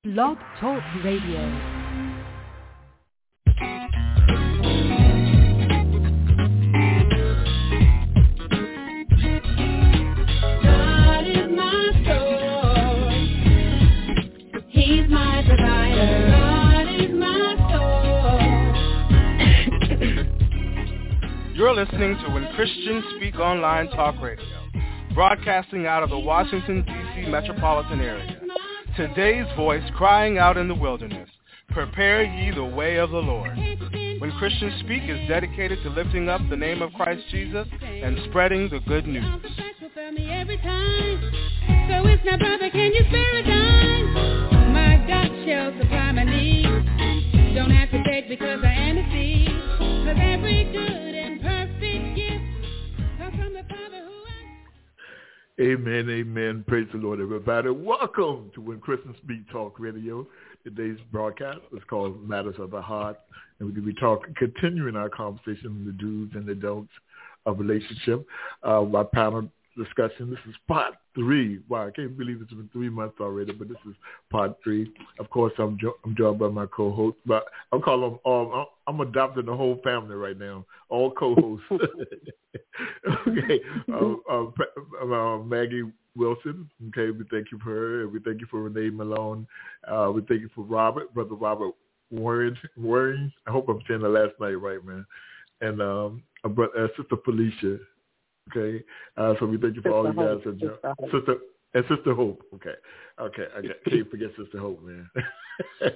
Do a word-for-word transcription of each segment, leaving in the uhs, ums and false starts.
Blog Talk Radio. You're listening to When Christians Speak Online Talk Radio, broadcasting out of the Washington, D C metropolitan area. Today's voice crying out in the wilderness, prepare ye the way of the Lord. When Christians Speak is dedicated to lifting up the name of Christ Jesus and spreading the good news. So it's now, brother, can you spare a dime? My God shall supply my needs. Don't have to beg because I am the seed. Cause every good and perfect gift comes from the Father who I... Amen, amen. Praise the Lord, everybody. Welcome to When Christians Speak Talk Radio. Today's broadcast is called Matters of the Heart. And we're going to be talking, continuing our conversation on the do's and the don'ts of relationship. Uh, my panel discussion. This is part three. Wow, I can't believe it's been three months already, but this is part three. Of course, I'm jo- I'm joined by my co-host, but I'm calling them all. I'm adopting the whole family right now, all co-hosts. Okay, um, um, uh, Maggie Wilson. Okay, we thank you for her. We thank you for Renee Malone. Uh, we thank you for Robert, brother Robert Warren. Warren. I hope I'm saying the last name right, man. And um, uh, uh, Sister Felicia. Okay, uh, so we thank you for all you guys. And Sister, Sister and Sister Hope. Okay, okay, I can't forget Sister Hope, man. I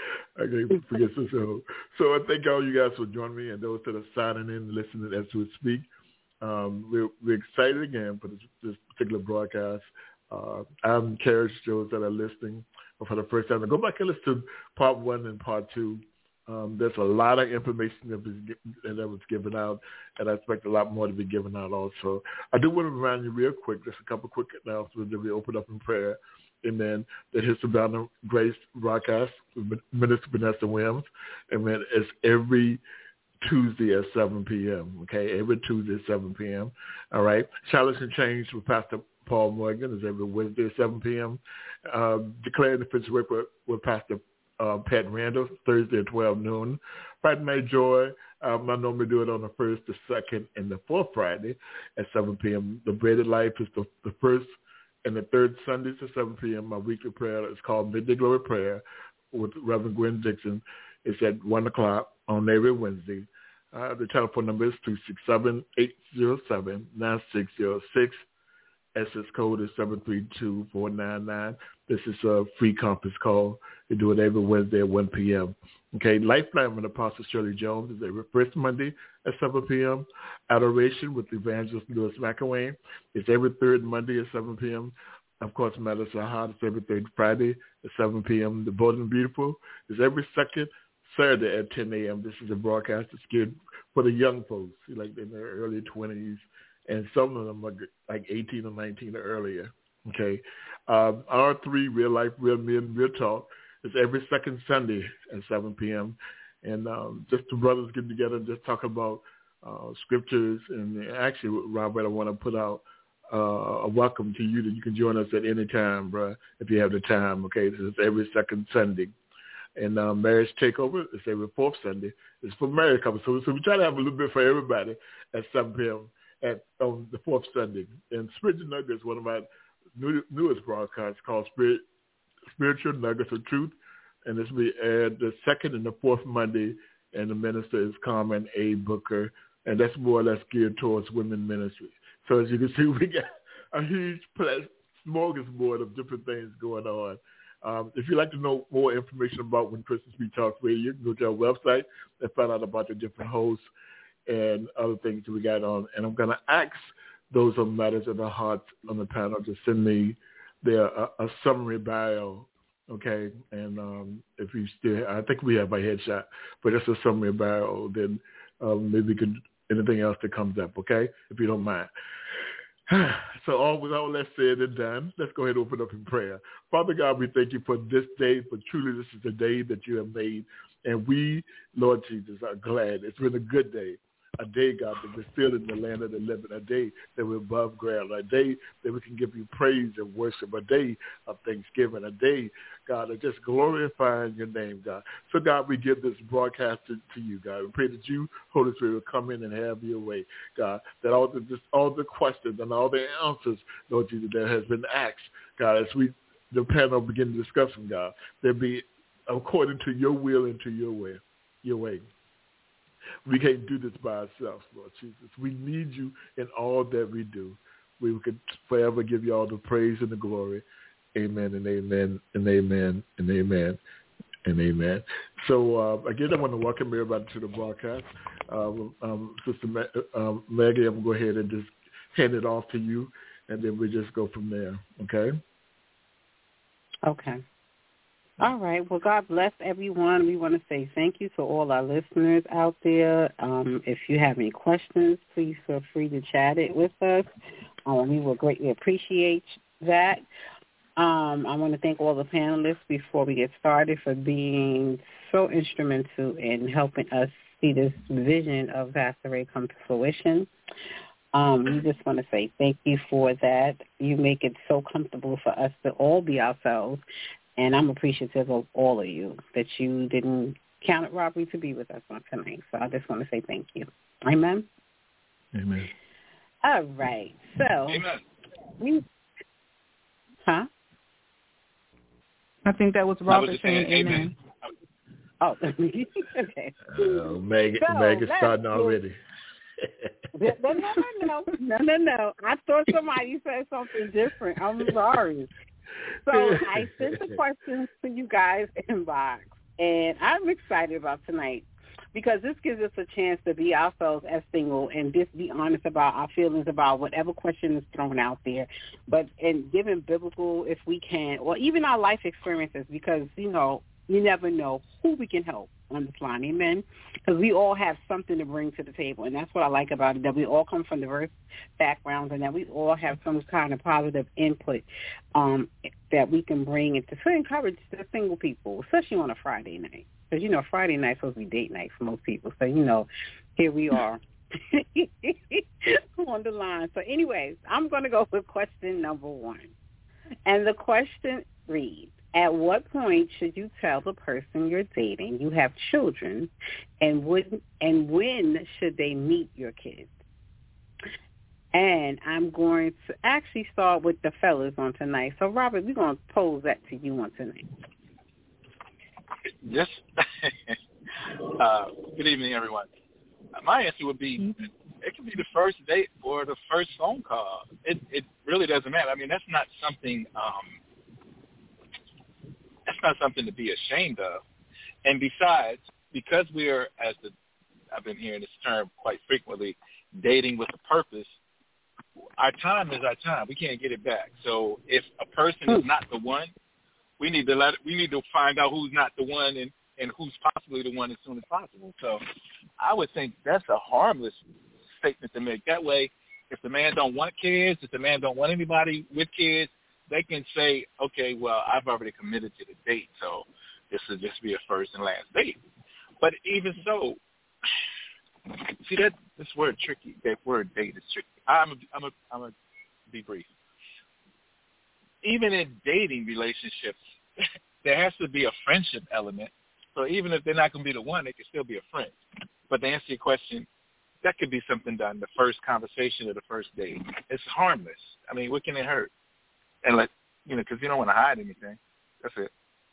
can't forget Sister Hope. So I thank all you guys for joining me and those that are signing in and listening as we speak. Um, we're, we're excited again for this, this particular broadcast. Uh, I'm encouraged those that are listening for the first time to go back and listen to part one and part two. Um, there's a lot of information that was, that was given out, and I expect a lot more to be given out also. I do want to remind you real quick, just a couple quick announcements that we open up in prayer. Amen. That His Savannah Grace broadcast with Minister Vanessa Williams. Amen. It's every Tuesday at seven p.m. Okay, every Tuesday at seven p.m. All right. Challenge and Change with Pastor Paul Morgan is every Wednesday at seven p.m. Uh, Declaring the Finished Work with, with Pastor Uh, Pat Randall, Thursday at twelve noon. Friday Night Joy, um, I normally do it on the first, the second, and the fourth Friday at seven p.m. The Bread of Life is the, the first and the third Sundays at seven p.m. My weekly prayer is called Midday Glory Prayer with Reverend Gwen Dixon. It's at one o'clock on every Wednesday. Uh, the telephone number is two six seven, eight zero seven, nine six zero six. S S code is seven three two, four nine nine. This is a free conference call. We do it every Wednesday at one p.m. Okay, Lifeline with Apostle Shirley Jones is every first Monday at seven p.m. Adoration with Evangelist Louis McElwain is every third Monday at seven p.m. Of course, Matters of Heart is every third Friday at seven p.m. The Bold and Beautiful is every second Saturday at ten a.m. This is a broadcast that's geared for the young folks, like in their early twenties. And some of them are like eighteen or nineteen or earlier, okay? Um, R three, Real Life, Real Men, Real Talk, is every second Sunday at seven p.m. And um, just the brothers get together and just talk about uh, scriptures. And actually, Robert, I want to put out uh, a welcome to you that you can join us at any time, bro, if you have the time, okay? This is every second Sunday. And uh, Marriage Takeover is every fourth Sunday. It's for married couples. So, so we try to have a little bit for everybody at seven p.m. at on the fourth Sunday. And Spiritual Nuggets, one of my new, newest broadcasts called Spirit, Spiritual Nuggets of Truth. And this will be aired the second and the fourth Monday. And the minister is Carmen A. Booker. And that's more or less geared towards women ministry. So as you can see, we got a huge smorgasbord of different things going on. Um, if you'd like to know more information about When Christians Speak Talk Radio, you can go to our website and find out about the different hosts and other things that we got on. And I'm going to ask those on Matters of the Heart on the panel to send me their a, a summary bio, okay? And um, if you still, I think we have a headshot, but it's a summary bio, then um, maybe we could, anything else that comes up, okay? If you don't mind. So all with all that said and done, let's go ahead and open up in prayer. Father God, we thank you for this day, for truly this is the day that you have made. And we, Lord Jesus, are glad. It's been a good day. A day, God, that we're still in the land of the living. A day that we're above ground. A day that we can give you praise and worship. A day of thanksgiving. A day, God, of just glorifying your name, God. So, God, we give this broadcast to, to you, God. We pray that you, Holy Spirit, will come in and have your way, God. That all the just all the questions and all the answers, Lord Jesus, that has been asked, God, as we the panel begin to discuss them, God, there be according to your will and to your way, your way. We can't do this by ourselves, Lord Jesus. We need you in all that we do. We could forever give you all the praise and the glory. Amen and amen and amen and amen and amen. So uh, again, I want to welcome everybody to the broadcast. Uh, um, Sister Ma- uh, Maggie, I'm going to go ahead and just hand it off to you, and then we just go from there. Okay? Okay. All right. Well, God bless everyone. We want to say thank you to all our listeners out there. Um, if you have any questions, please feel free to chat it with us. Um, we will greatly appreciate that. Um, I want to thank all the panelists before we get started for being so instrumental in helping us see this vision of Pastor Ray come to fruition. Um, we just want to say thank you for that. You make it so comfortable for us to all be ourselves. And I'm appreciative of all of you that you didn't count it robbery to be with us on tonight. So I just want to say thank you. Amen? Amen. All right. So, Amen. We, huh? I think that was Robert was saying, saying amen. amen. Oh, okay. Uh, Meg, So, Meg is let's starting go. already. No, no, no, no, no, no, no. I thought somebody said something different. I'm sorry. So I sent the questions to you guys inbox, and I'm excited about tonight because this gives us a chance to be ourselves as single and just be honest about our feelings about whatever question is thrown out there, but and giving biblical, if we can, or even our life experiences, because, you know, you never know who we can help on this line, amen? Because we all have something to bring to the table, and that's what I like about it, that we all come from diverse backgrounds and that we all have some kind of positive input um, that we can bring into to encourage the single people, especially on a Friday night. Because, you know, Friday night's supposed to be date night for most people. So, you know, here we are on the line. So, anyways, I'm going to go with question number one. And the question reads, at what point should you tell the person you're dating you have children, and would, and when should they meet your kids? And I'm going to actually start with the fellas on tonight. So, Robert, we're going to pose that to you on tonight. Yes. uh, good evening, everyone. My answer would be, it could be the first date or the first phone call. It it really doesn't matter. I mean, that's not something. Um, that's not something to be ashamed of. And besides, because we are, as the I've been hearing this term quite frequently, dating with a purpose. Our time is our time. We can't get it back. So if a person is not the one, we need to let we need to find out who's not the one and, and who's possibly the one as soon as possible. So I would think that's a harmless statement to make. That way, if the man don't want kids, if the man don't want anybody with kids, they can say, okay, well, I've already committed to the date, so this will just be a first and last date. But even so, see that this word tricky. That word date is tricky. I'm a, I'm a, I'm a be brief. Even in dating relationships, there has to be a friendship element. So even if they're not going to be the one, they can still be a friend. But to answer your question, that could be something done the first conversation or the first date. It's harmless. I mean, what can it hurt? And like, you know, because you don't want to hide anything. That's it.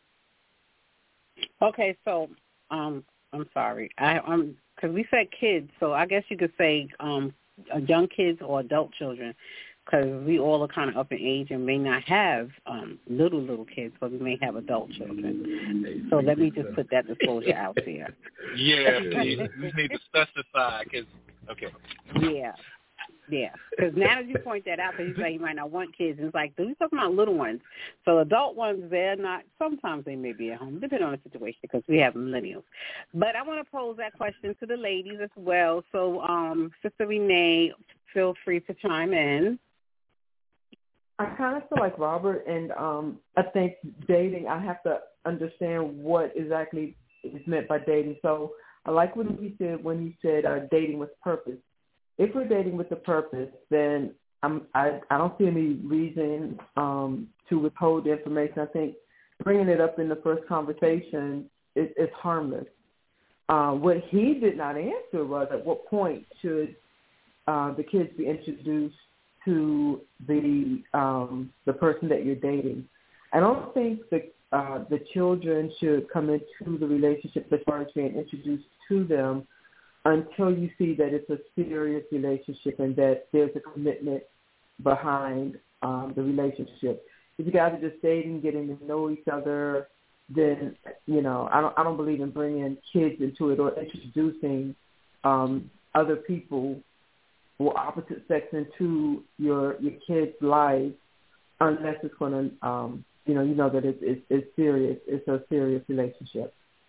Okay, so um, I'm sorry. I um, because we said kids, so I guess you could say um, young kids or adult children, because we all are kind of up in age and may not have um, little, little kids, but we may have adult children. So let me just put that disclosure out there. Yeah, you, you need to specify, because, okay. Yeah, yeah. Because now that you point that out, because you say you might not want kids, and it's like, you're talking about little ones. So adult ones, they're not, sometimes they may be at home, depending on the situation, because we have millennials. But I want to pose that question to the ladies as well. So, um, Sister Renee, feel free to chime in. I kind of feel like Robert, and um, I think dating, I have to understand what exactly is meant by dating. So I like what he said when he said uh, dating with purpose. If we're dating with a purpose, then I'm, I, I don't see any reason um, to withhold the information. I think bringing it up in the first conversation is, is harmless. Uh, what he did not answer was at what point should uh, the kids be introduced to the um, the person that you're dating. I don't think the uh, the children should come into the relationship as far as being introduced to them until you see that it's a serious relationship and that there's a commitment behind um, the relationship. If you guys are just dating, getting to know each other, then, you know, I don't I don't believe in bringing kids into it or introducing um, other people or opposite sex into your your kids' lives unless it's going to, um, you know, you know that it's, it's, it's serious. It's a serious relationship.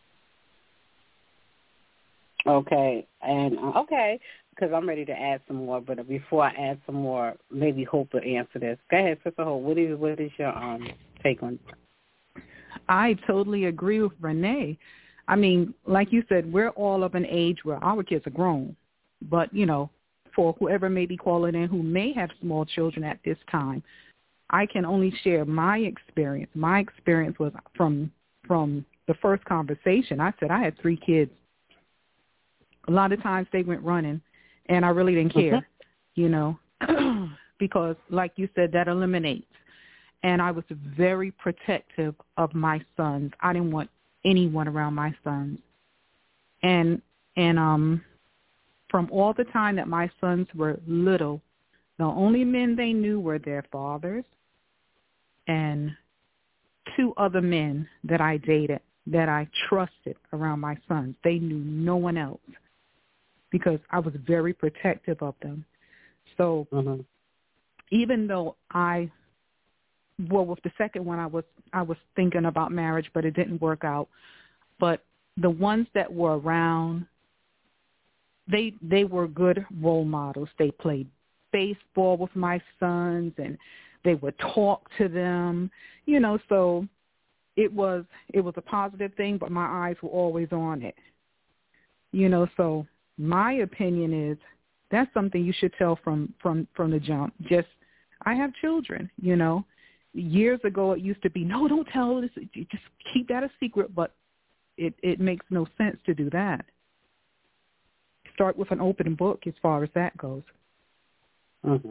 Okay, and uh, okay, because I'm ready to add some more. But before I add some more, maybe Hope will answer this. Go ahead, Sister Hope. What is what is your um take on it? I totally agree with Renee. I mean, like you said, we're all of an age where our kids are grown. But, you know, for whoever may be calling in who may have small children at this time, I can only share my experience. My experience was from from the first conversation. I said I had three kids. A lot of times they went running, and I really didn't care, mm-hmm. you know, because, like you said, that eliminates. And I was very protective of my sons. I didn't want anyone around my sons. And and um, from all the time that my sons were little, the only men they knew were their fathers and two other men that I dated that I trusted around my sons. They knew no one else because I was very protective of them. So mm-hmm. even though I, well, with the second one, I was I was thinking about marriage, but it didn't work out. But the ones that were around, they they were good role models. They played baseball with my sons, and they would talk to them, you know. So it was it was a positive thing, but my eyes were always on it, you know. So my opinion is that's something you should tell from from from the jump. Just, I have children, you know. Years ago, it used to be, no, don't tell this. Just keep that a secret. But it, it makes no sense to do that. Start with an open book as far as that goes. Mm-hmm.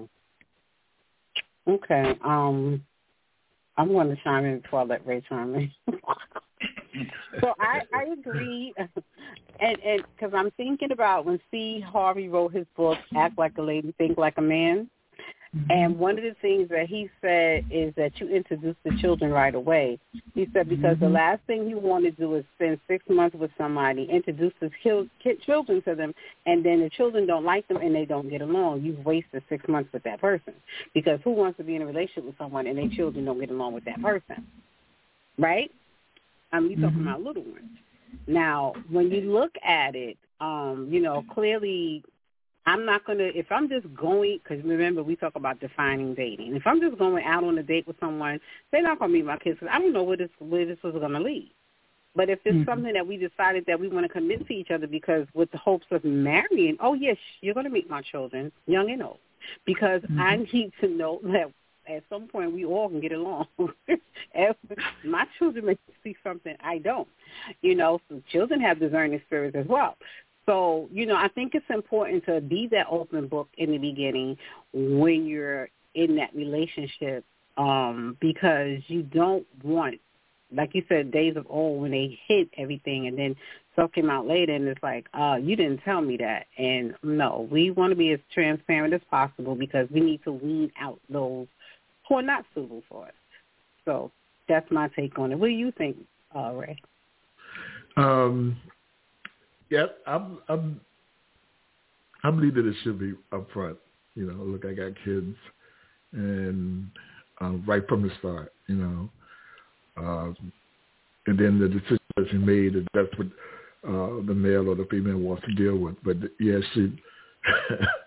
Okay. Um, I'm going to chime in before I let Ray chime in. So I, I agree, and and because I'm thinking about when C. Harvey wrote his book, Act Like a Lady, Think Like a Man. And one of the things that he said is that you introduce the children right away. He said because mm-hmm. the last thing you want to do is spend six months with somebody, introduce his children to them, and then the children don't like them and they don't get along. You've wasted six months with that person. Because who wants to be in a relationship with someone and their children don't get along with that person? Right? I mean, you're talking mm-hmm. about little ones. Now, when you look at it, um, you know, clearly – I'm not going to, if I'm just going, because remember, we talk about defining dating. If I'm just going out on a date with someone, they're not going to meet my kids. I don't know where this, where this was going to lead. But if it's mm-hmm. something that we decided that we want to commit to each other because with the hopes of marrying, oh, yes, you're going to meet my children, young and old, because mm-hmm. I need to know that at some point we all can get along. As my children may see something I don't. You know, so children have discerning spirits as well. So, you know, I think it's important to be that open book in the beginning when you're in that relationship um, because you don't want, like you said, days of old when they hit everything and then stuff came out later and it's like, uh, you didn't tell me that. And, no, we want to be as transparent as possible because we need to weed out those who are not suitable for us. So that's my take on it. What do you think, uh, Ray? Um. Yeah, I'm, I'm, I believe that it should be up front. You know, look, I got kids, and uh, right from the start, you know, uh, and then the decision that's made is that's what uh, the male or the female wants to deal with. But yes, she,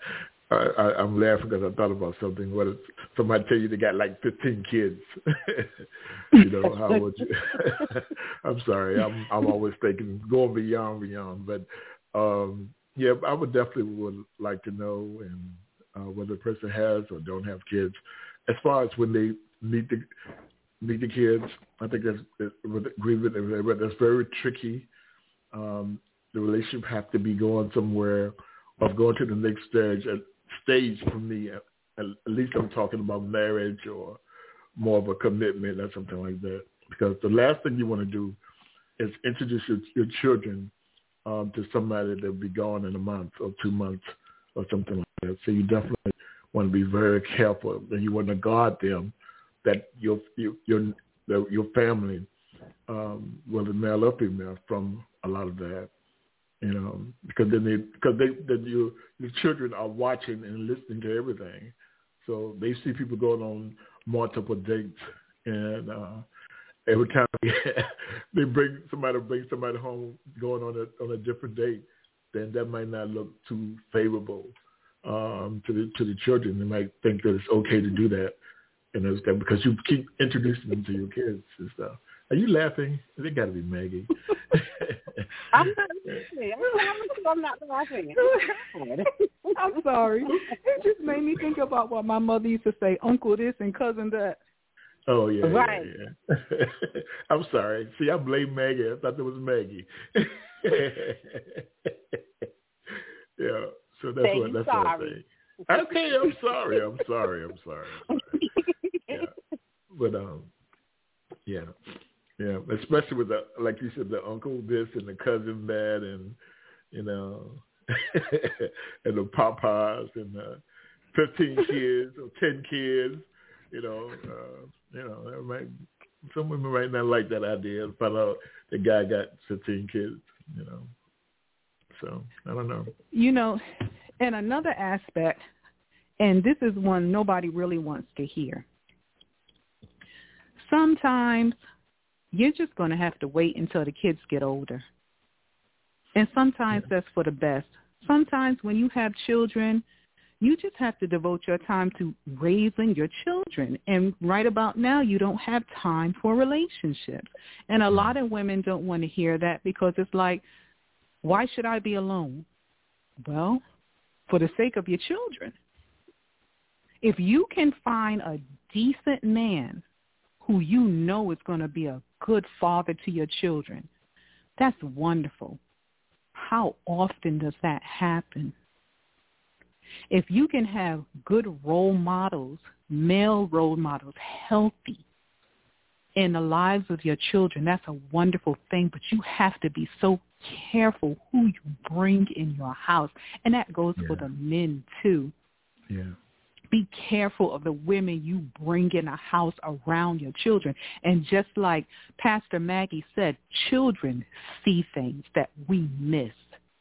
I, I, I'm laughing because I thought about something. What if somebody tell you they got like fifteen kids? You know, how would you? I'm sorry. I'm I'm always thinking going beyond beyond. But um, yeah, I would definitely would like to know and uh, whether the person has or don't have kids. As far as when they meet the meet the kids, I think that's agree with it. That's very tricky. Um, the relationship has to be going somewhere of going to the next stage. Stage for me, at, at least I'm talking about marriage or more of a commitment or something like that. Because the last thing you want to do is introduce your, your children um, to somebody that will be gone in a month or two months or something like that. So you definitely want to be very careful, and you want to guard them that your your your, your family, um, whether male or female, from a lot of that. You know, because then they, because they, then your your children are watching and listening to everything, so they see people going on multiple dates, and uh, every time they bring somebody bring somebody home going on a on a different date, then that might not look too favorable um, to the to the children. They might think that it's okay to do that, and it's because you keep introducing them to your kids and stuff. Are you laughing? It got to be Maggie. I'm not laughing. I'm not laughing. I'm sorry. It just made me think about what my mother used to say, uncle this and cousin that. Oh, yeah, right. yeah, yeah. I'm sorry. See, I blame Maggie. I thought it was Maggie. Yeah, so that's say what that's sorry. what I'm saying. Okay, I'm sorry. I'm sorry. I'm sorry. I'm sorry. Yeah. But, um, yeah. Yeah, especially with the, like you said, the uncle this and the cousin that, and you know, and the papas and the fifteen kids or ten kids. You know, uh, you know, might, some women might not like that idea. Find out the guy got fifteen kids. You know, so I don't know. You know, and another aspect, and this is one nobody really wants to hear. Sometimes you're just going to have to wait until the kids get older. And sometimes yeah. that's for the best. Sometimes when you have children, you just have to devote your time to raising your children. And right about now, you don't have time for relationships. And a lot of women don't want to hear that because it's like, why should I be alone? Well, for the sake of your children. If you can find a decent man who you know is going to be a good father to your children, that's wonderful. How often does that happen? If you can have good role models, male role models, healthy in the lives of your children, that's a wonderful thing, but you have to be so careful who you bring in your house. And that goes yeah. for the men too. Yeah. Be careful of the women you bring in a house around your children. And just like Pastor Maggie said, children see things that we miss.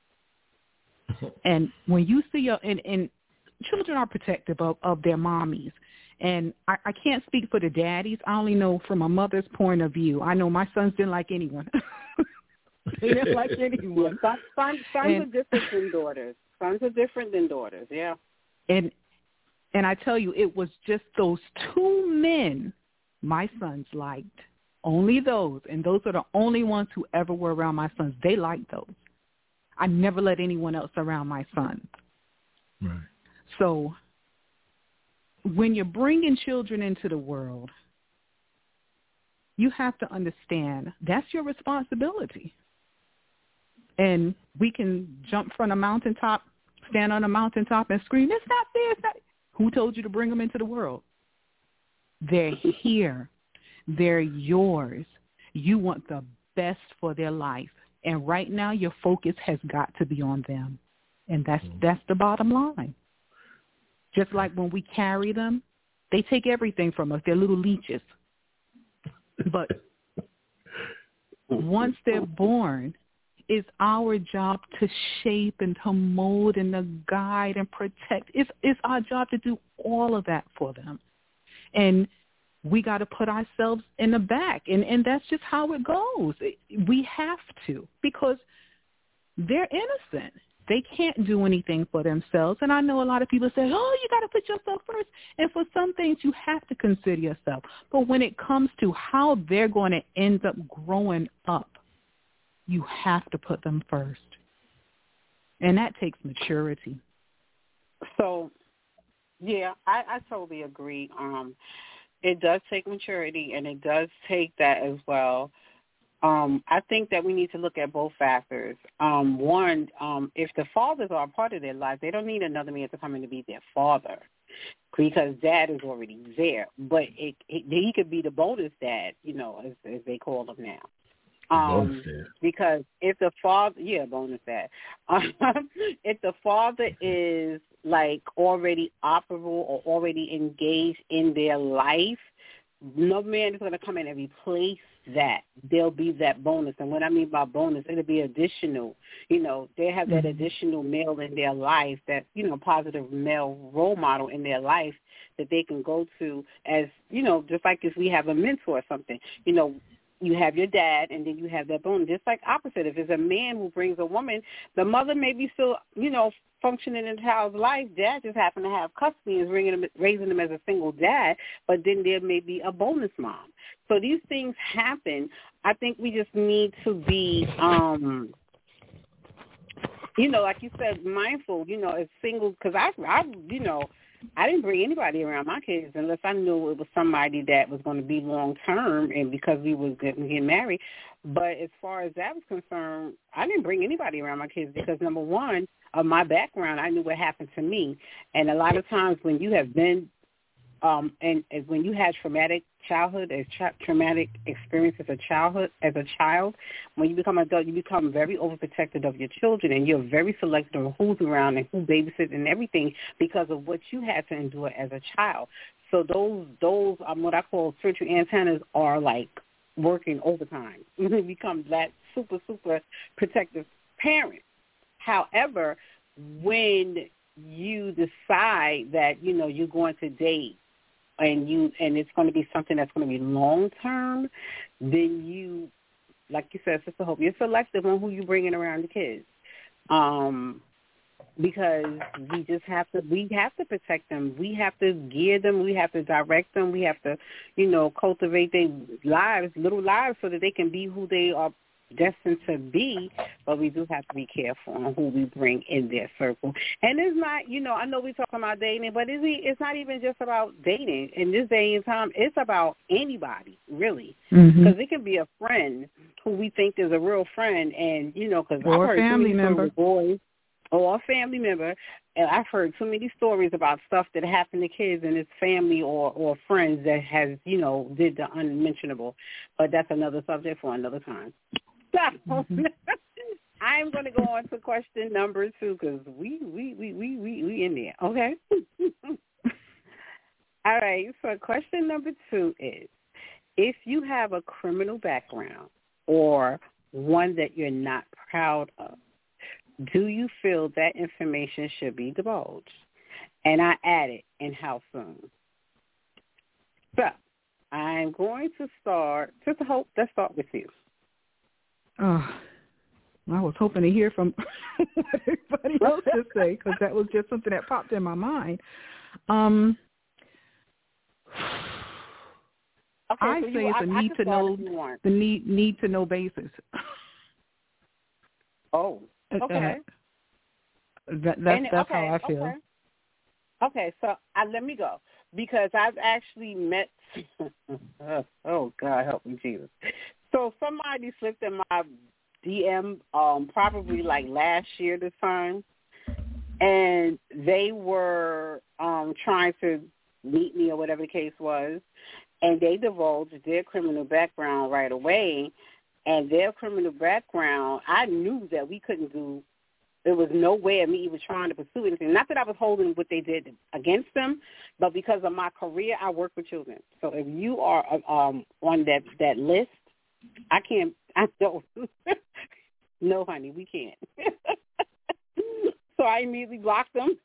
And when you see your, and, and children are protective of, of their mommies. And I, I can't speak for the daddies. I only know from a mother's point of view. I know my sons didn't like anyone. They didn't like anyone. Sons, sons, sons and, are different than daughters. Sons are different than daughters, yeah. And And I tell you, it was just those two men my sons liked. Only those. And those are the only ones who ever were around my sons. They liked those. I never let anyone else around my sons. Right. So when you're bringing children into the world, you have to understand that's your responsibility. And we can jump from a mountaintop, stand on a mountaintop and scream, it's not fair, it's not. Who told you to bring them into the world? They're here. They're yours. You want the best for their life. And right now your focus has got to be on them. And that's that's the bottom line. Just like when we carry them, they take everything from us. They're little leeches. But once they're born, it's our job to shape and to mold and to guide and protect. It's it's our job to do all of that for them. And we got to put ourselves in the back. And, and that's just how it goes. We have to, because they're innocent. They can't do anything for themselves. And I know a lot of people say, oh, you got to put yourself first. And for some things, you have to consider yourself. But when it comes to how they're going to end up growing up, you have to put them first. And that takes maturity. So, yeah, I, I totally agree. Um, it does take maturity, and it does take that as well. Um, I think that we need to look at both factors. Um, one, um, if the fathers are a part of their life, they don't need another man to come in to be their father because dad is already there. But it, it, he could be the bonus dad, you know, as, as they call them now. Um, because if the father, yeah, bonus dad. Um, if the father is like already operable or already engaged in their life, no man is going to come in and replace that. There'll be that bonus. And what I mean by bonus, it'll be additional. You know, they have that mm-hmm. additional male in their life, that, you know, positive male role model in their life that they can go to as, you know, just like if we have a mentor or something, you know, you have your dad, and then you have that bonus. Just like opposite. If it's a man who brings a woman, the mother may be still, you know, functioning in the child's life. Dad just happen to have custody and is raising him, raising him as a single dad, but then there may be a bonus mom. So these things happen. I think we just need to be, um, you know, like you said, mindful, you know, as single, because I, I, you know, I didn't bring anybody around my kids unless I knew it was somebody that was going to be long-term and because we was getting, getting married. But as far as that was concerned, I didn't bring anybody around my kids because, number one, of my background, I knew what happened to me. And a lot of times when you have been um, and, and when you had traumatic childhood, as tra- traumatic experience as a childhood, as a child, when you become an adult, you become very overprotective of your children, and you're very selective of who's around and who babysits and everything because of what you had to endure as a child. So those those um, what I call spiritual antennas are like working overtime. You become that super super protective parent. However, when you decide that you know you're going to date, and you and it's going to be something that's going to be long term, then you, like you said, Sister Hope, you're selective on who you're bringing around the kids, um, because we just have to we have to protect them, we have to gear them, we have to direct them, we have to, you know, cultivate their lives, little lives, so that they can be who they are destined to be, but we do have to be careful on who we bring in their circle. And it's not, you know, I know we're talking about dating, but it's, it's not even just about dating. In this day and time, it's about anybody, really. Because mm-hmm. it can be a friend who we think is a real friend, and, you know, because I've heard family too many member. boys, or a family member, and I've heard too many stories about stuff that happened to kids and his family or, or friends that has, you know, did the unmentionable. But that's another subject for another time. So mm-hmm. I'm going to go on to question number two because we, we, we, we, we, we in there, okay? All right, so question number two is, if you have a criminal background or one that you're not proud of, do you feel that information should be divulged? And I added, and how soon? So I'm going to start, Sister Hope, let's start with you. Oh, I was hoping to hear from what everybody else to say because that was just something that popped in my mind. Um, okay, I so say you, it's I, a need to know the need need to know basis. Oh, okay. Uh, that, that's and, that's okay, how I feel. Okay, okay so I, let me go because I've actually met. Oh God, help me, Jesus. So somebody slipped in my D M um, probably like last year this time, and they were um, trying to meet me or whatever the case was, and they divulged their criminal background right away. And their criminal background, I knew that we couldn't do, there was no way of me even trying to pursue anything. Not that I was holding what they did against them, but because of my career, I work with children. So if you are um, on that, that list, I can't, I don't. No, honey, we can't. So I immediately blocked them.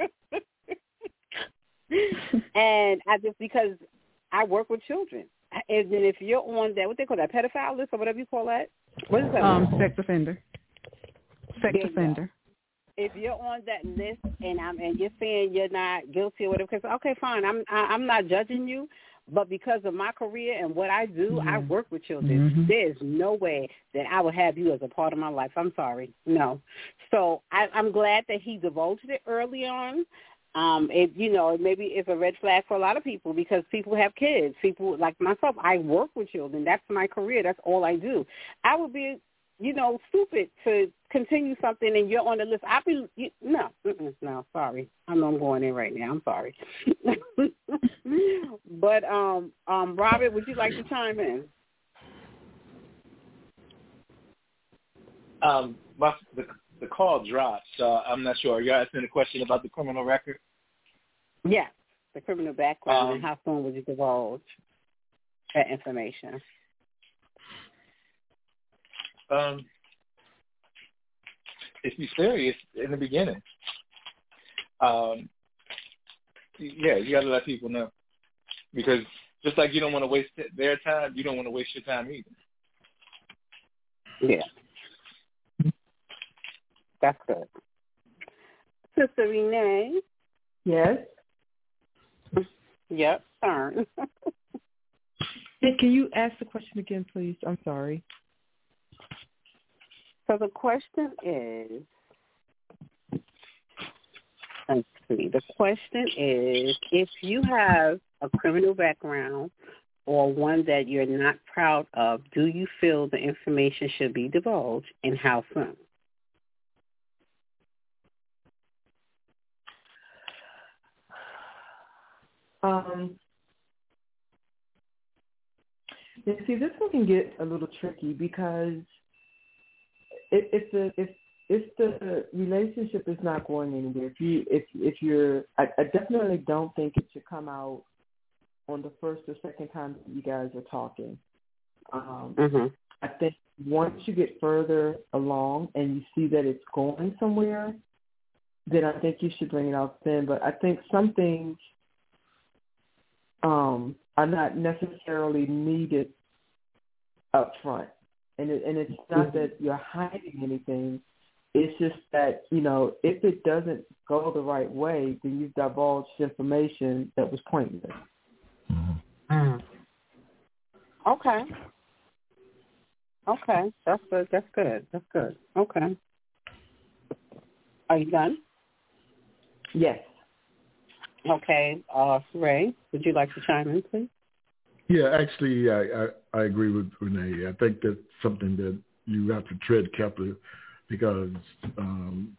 And I just, because I work with children. And then if you're on that, what they call that, pedophile list or whatever you call that? What is that? Um, sex offender. Sex there offender. if you're on that list and I'm and you're saying you're not guilty or whatever, because okay, fine, I'm I, I'm not judging you, but because of my career and what I do, Yeah. I work with children. Mm-hmm. There's no way that I would have you as a part of my life. I'm sorry, no. So I, I'm glad that he divulged it early on. Um, it you know maybe it's a red flag for a lot of people because people have kids. People like myself, I work with children. That's my career. That's all I do. I would be. You know, stupid to continue something and you're on the list. I'll be, you, no, no, sorry. I know I'm going in right now. I'm sorry. But, um, um, Robert, would you like to chime in? Um, my, the, the call dropped, so I'm not sure. You're asking a question about the criminal record? Yes, the criminal background um, and how soon would you divulge that information? Um, if you're serious in the beginning, um, yeah, you got to let people know. Because just like you don't want to waste their time, you don't want to waste your time either. Yeah. That's good. Sister Renee? Yes? Yep, turn. Hey, can you ask the question again, please? I'm sorry. So the question is, let's see, the question is, if you have a criminal background or one that you're not proud of, do you feel the information should be divulged and how soon? Um, you see, this one can get a little tricky because if, if the if if the relationship is not going anywhere, if you if if you're, I, I definitely don't think it should come out on the first or second time that you guys are talking. Um, mm-hmm. I think once you get further along and you see that it's going somewhere, then I think you should bring it out then. But I think some things um, are not necessarily needed up front. And it, and it's not mm-hmm. that you're hiding anything. It's just that, you know, if it doesn't go the right way, then you've divulged information that was pointless. Mm. Okay. Okay. That's good. That's good. That's good. Okay. Are you done? Yes. Okay. Uh, Ray, would you like to chime in, please? Yeah, actually, I, I, I agree with Renee. I think that's something that you have to tread carefully because um,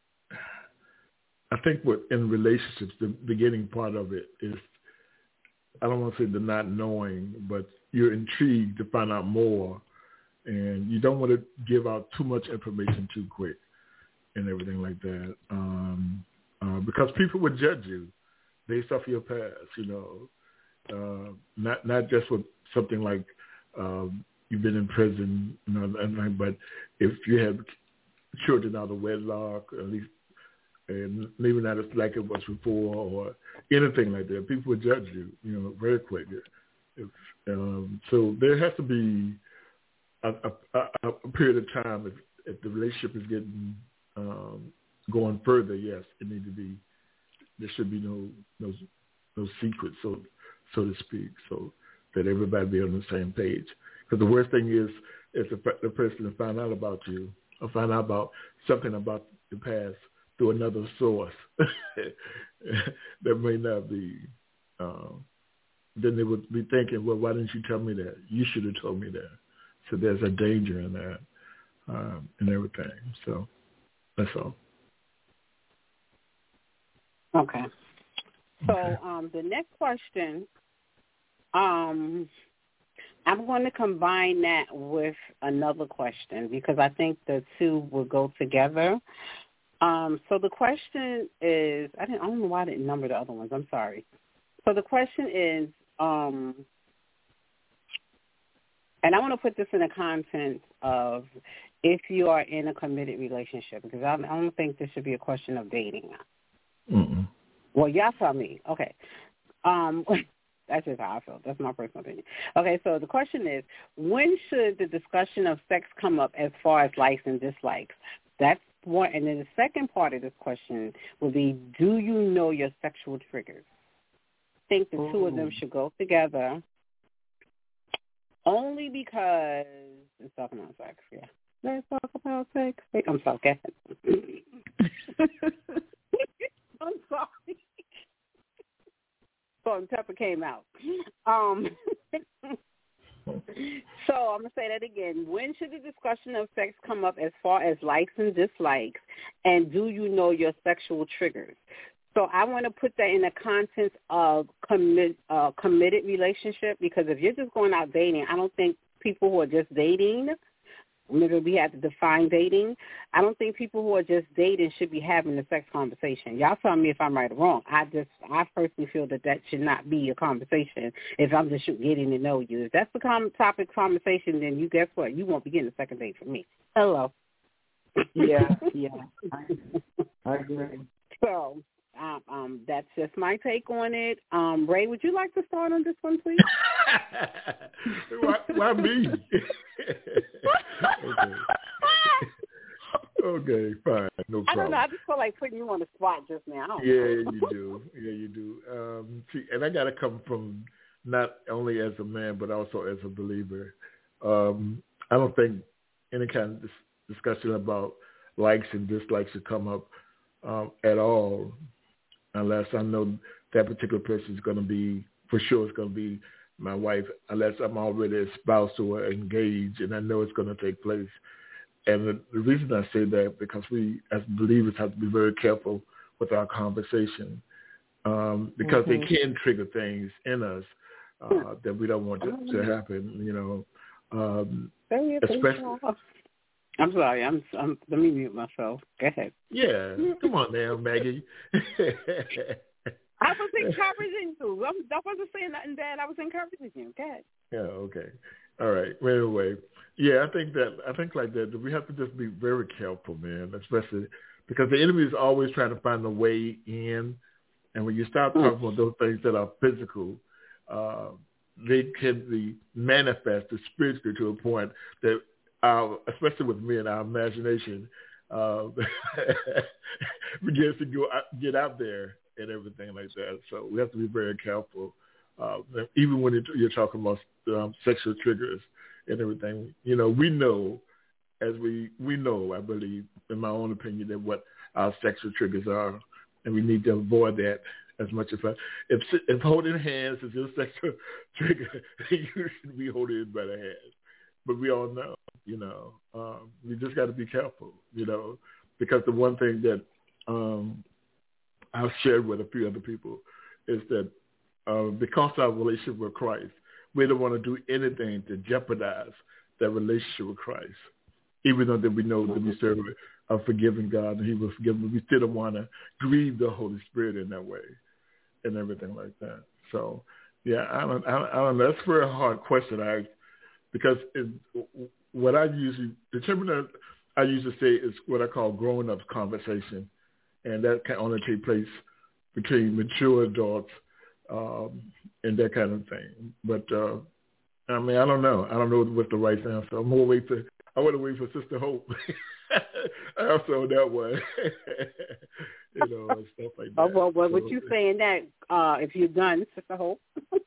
I think what in relationships, the beginning part of it is, I don't want to say the not knowing, but you're intrigued to find out more, and you don't want to give out too much information too quick and everything like that um, uh, because people would judge you based off your past, you know. Uh, not not just with something like um, you've been in prison, you know, and, but if you have children out of wedlock, or at least, and maybe not as like it was before, or anything like that, people would judge you, you know, very quick. If, um, so there has to be a, a, a period of time if, if the relationship is getting um, going further. Yes, it needs to be. There should be no no no secrets. So. so to speak, so that everybody be on the same page. Because the worst thing is, is the, the person to find out about you or find out about something about the past through another source that may not be. Um, then they would be thinking, well, why didn't you tell me that? You should have told me that. So there's a danger in that um, and everything. So that's all. Okay. So um, the next question, um, I'm going to combine that with another question because I think the two will go together. Um, so the question is, I, didn't, I don't know why I didn't number the other ones. I'm sorry. So the question is, um, and I want to put this in the context of if you are in a committed relationship, because I, I don't think this should be a question of dating. Mm-mm. Well, y'all tell me. Okay. Um, that's just how I feel. That's my personal opinion. Okay, so the question is, when should the discussion of sex come up as far as likes and dislikes? That's one, and then the second part of this question would be, do you know your sexual triggers? I think the Ooh. two of them should go together, only because it's talking about sex. Yeah, let's talk about sex. I'm sorry. Go ahead. I'm sorry. Salt and pepper came out. Um. So I'm going to say that again. When should the discussion of sex come up as far as likes and dislikes? And do you know your sexual triggers? So I want to put that in the context of commit, uh, committed relationship, because if you're just going out dating, I don't think people who are just dating, maybe we have to define dating, I don't think people who are just dating should be having a sex conversation. Y'all tell me if I'm right or wrong. I just, I personally feel that that should not be a conversation if I'm just getting to know you. If that's the com- topic conversation, then you guess what? You won't be getting a second date from me. Hello. Yeah, yeah. I, I agree. So um, um, that's just my take on it. Um, Ray, would you like to start on this one, please? why, why me? okay. Okay, fine, no problem. I don't know. I just feel like putting you on the spot just now. Yeah, you do. Yeah, you do. Um, see, and I got to come from not only as a man but also as a believer. Um, I don't think any kind of dis- discussion about likes and dislikes should come up um, at all, unless I know that particular person is going to be, for sure, it's going to be my wife, unless I'm already espoused or engaged, and I know it's going to take place. And the, the reason I say that, because we as believers have to be very careful with our conversation, um, because mm-hmm. they can trigger things in us uh, that we don't want to, to happen. You know, um, especially. I'm sorry. I'm, I'm. Let me mute myself. Go ahead. Yeah, come on now, Maggie. I was encouraging you. I wasn't saying nothing bad. I was encouraging you. Go ahead. Yeah. Okay. All right. Well, anyway, yeah, I think that I think like that we have to just be very careful, man, especially because the enemy is always trying to find a way in, and when you start talking about those things that are physical, uh, they can be manifested spiritually to a point that, our, especially with men, our imagination uh, begins to go out, get out there and everything like that. So we have to be very careful. Uh, even when you're talking about um, sexual triggers and everything, you know, we know, as we we know, I believe, in my own opinion, that what our sexual triggers are, and we need to avoid that as much as possible. If if holding hands is your sexual trigger, you should be holding it by the hands. But we all know, you know, um, we just got to be careful, you know, because the one thing that um, I've shared with a few other people is that Uh, because of our relationship with Christ, we don't want to do anything to jeopardize that relationship with Christ. Even though that we know that we serve a forgiving God and he will forgive us, we still don't want to grieve the Holy Spirit in that way and everything like that. So, yeah, I don't, I don't, I don't know. That's a very hard question, I, because it, what I usually, the term that I usually say is what I call grown-up conversation, and that can only take place between mature adults Um, and that kind of thing. But, uh, I mean, I don't know. I don't know what's the right answer. I'm more wait for, I want to wait for Sister Hope. Also that one. You know, and stuff like that. Oh, well, well so, what you saying that, uh, if you're done, Sister Hope?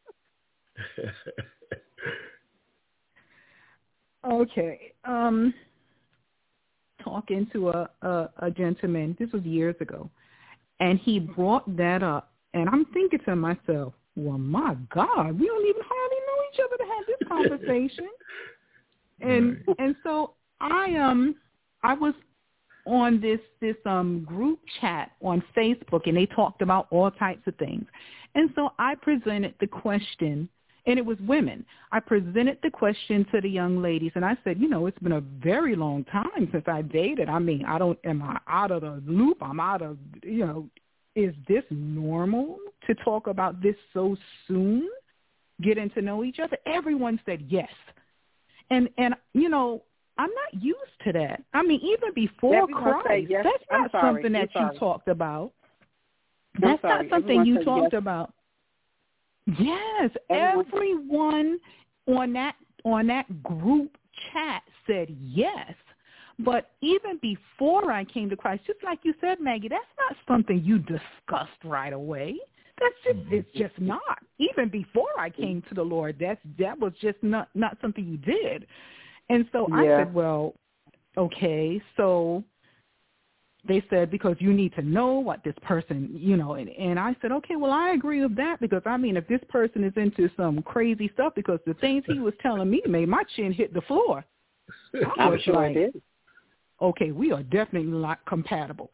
Okay. Um, talking to a, a, a gentleman, this was years ago, and he brought that up. And I'm thinking to myself, well, my God, we don't even hardly know each other to have this conversation. and right. and so I um I was on this this um group chat on Facebook, and they talked about all types of things. And so I presented the question, and it was women. I presented the question to the young ladies, and I said, you know, it's been a very long time since I dated. I mean, I don't, am I out of the loop? I'm out of, you know, is this normal to talk about this so soon, getting to know each other? Everyone said yes. And, and you know, I'm not used to that. I mean, even before Everyone Christ, yes. that's I'm not sorry. something that I'm you sorry. talked about. I'm That's sorry. not something Everyone you talked yes. about. Yes, Everyone, everyone on that on that group chat said yes. But even before I came to Christ, just like you said, Maggie, that's not something you discussed right away. That's just, it's just not. Even before I came to the Lord, that's, that was just not, not something you did. And so Yeah. I said, well, okay, so they said, because you need to know what this person, you know, and, and I said, okay, well, I agree with that, because, I mean, if this person is into some crazy stuff, because the things he was telling me made my chin hit the floor. I I'm was sure like, I did. okay, we are definitely not compatible.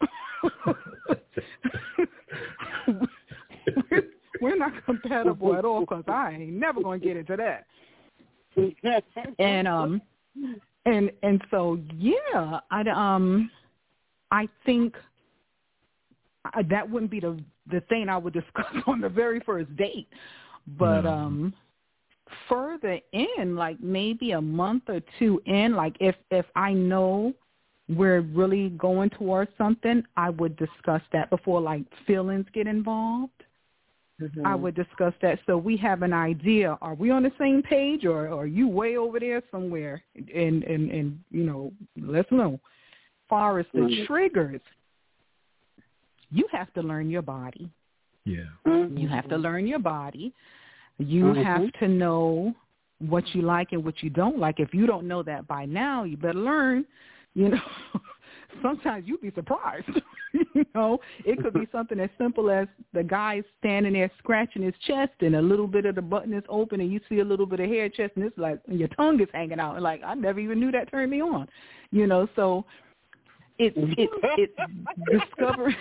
we're, we're not compatible at all, because I ain't never going to get into that. And um, and and so yeah, I um, I think I, that wouldn't be the the thing I would discuss on the very first date, but No. um, further in, like maybe a month or two in, like if if I know we're really going towards something, I would discuss that before like feelings get involved. Mm-hmm. I would discuss that so we have an idea. Are we on the same page, or, or are you way over there somewhere? And, and, and you know, let's know. As far as the Mm-hmm. triggers, you have to learn your body. Yeah. Mm-hmm. You have to learn your body. You Mhm. have to know what you like and what you don't like. If you don't know that by now, you better learn. You know, sometimes you'd be surprised. You know, it could be something as simple as the guy standing there scratching his chest and a little bit of the button is open and you see a little bit of hair chest and it's like and your tongue is hanging out. And like, I never even knew that turned me on. You know, so it's it's it's discovering.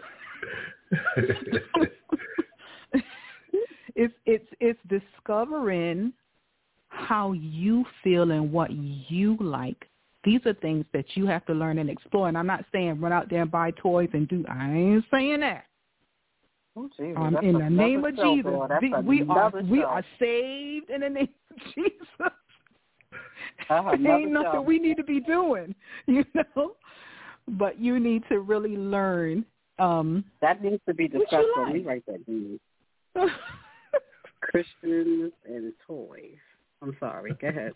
it's it's it's discovering how you feel and what you like. These are things that you have to learn and explore. And I'm not saying run out there and buy toys and do. I ain't saying that. Oh, Jesus, Um, that's in the another name of show, Jesus, girl. That's the- we are another we show. are saved in the name of Jesus. Uh-huh, Ain't another nothing show. we need to be doing, you know. But you need to really learn. Um, That needs to be What you discussed when like? we write that down. Christians and toys. I'm sorry. Go ahead.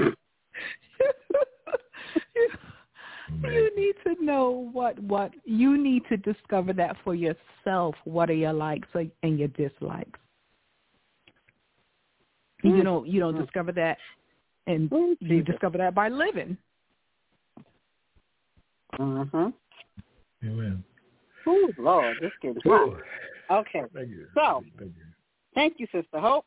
You need to know what what you need to discover that for yourself. What are your likes and your dislikes? Mm. You don't you don't Mm. discover that, and Mm, you Jesus. discover that by living. Mm-hmm. Amen. Oh, Lord, this getting hot. Ooh. Okay. Thank you. So, Thank you. thank you, Sister Hope.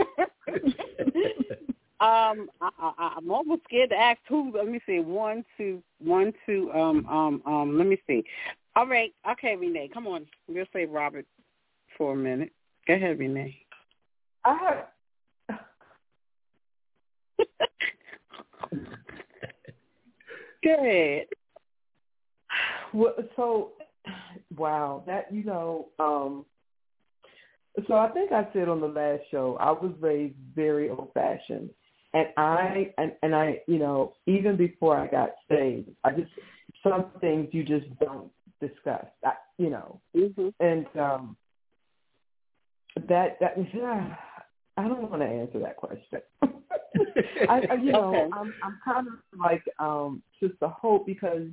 um, I, I, I'm almost scared to ask who. Let me see. One, two, one, two. Um, um, um. Let me see. All right. Okay, Renee. Come on. We'll save Robert for a minute. Go ahead, Renee. I have. Go ahead. Well, so, wow, that, you know, um, so I think I said on the last show, I was raised very old-fashioned. And I, and, and I, you know, even before I got saved, I just, some things you just don't discuss, I, you know. Mm-hmm. And um, that, that, yeah, I don't want to answer that question. I, I, you know, Okay. I'm, I'm kind of like um, Sister Hope because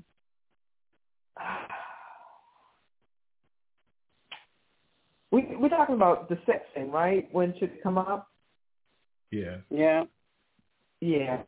we, we're talking about the sex thing, right? When should it come up? Yeah. Yeah. Yeah.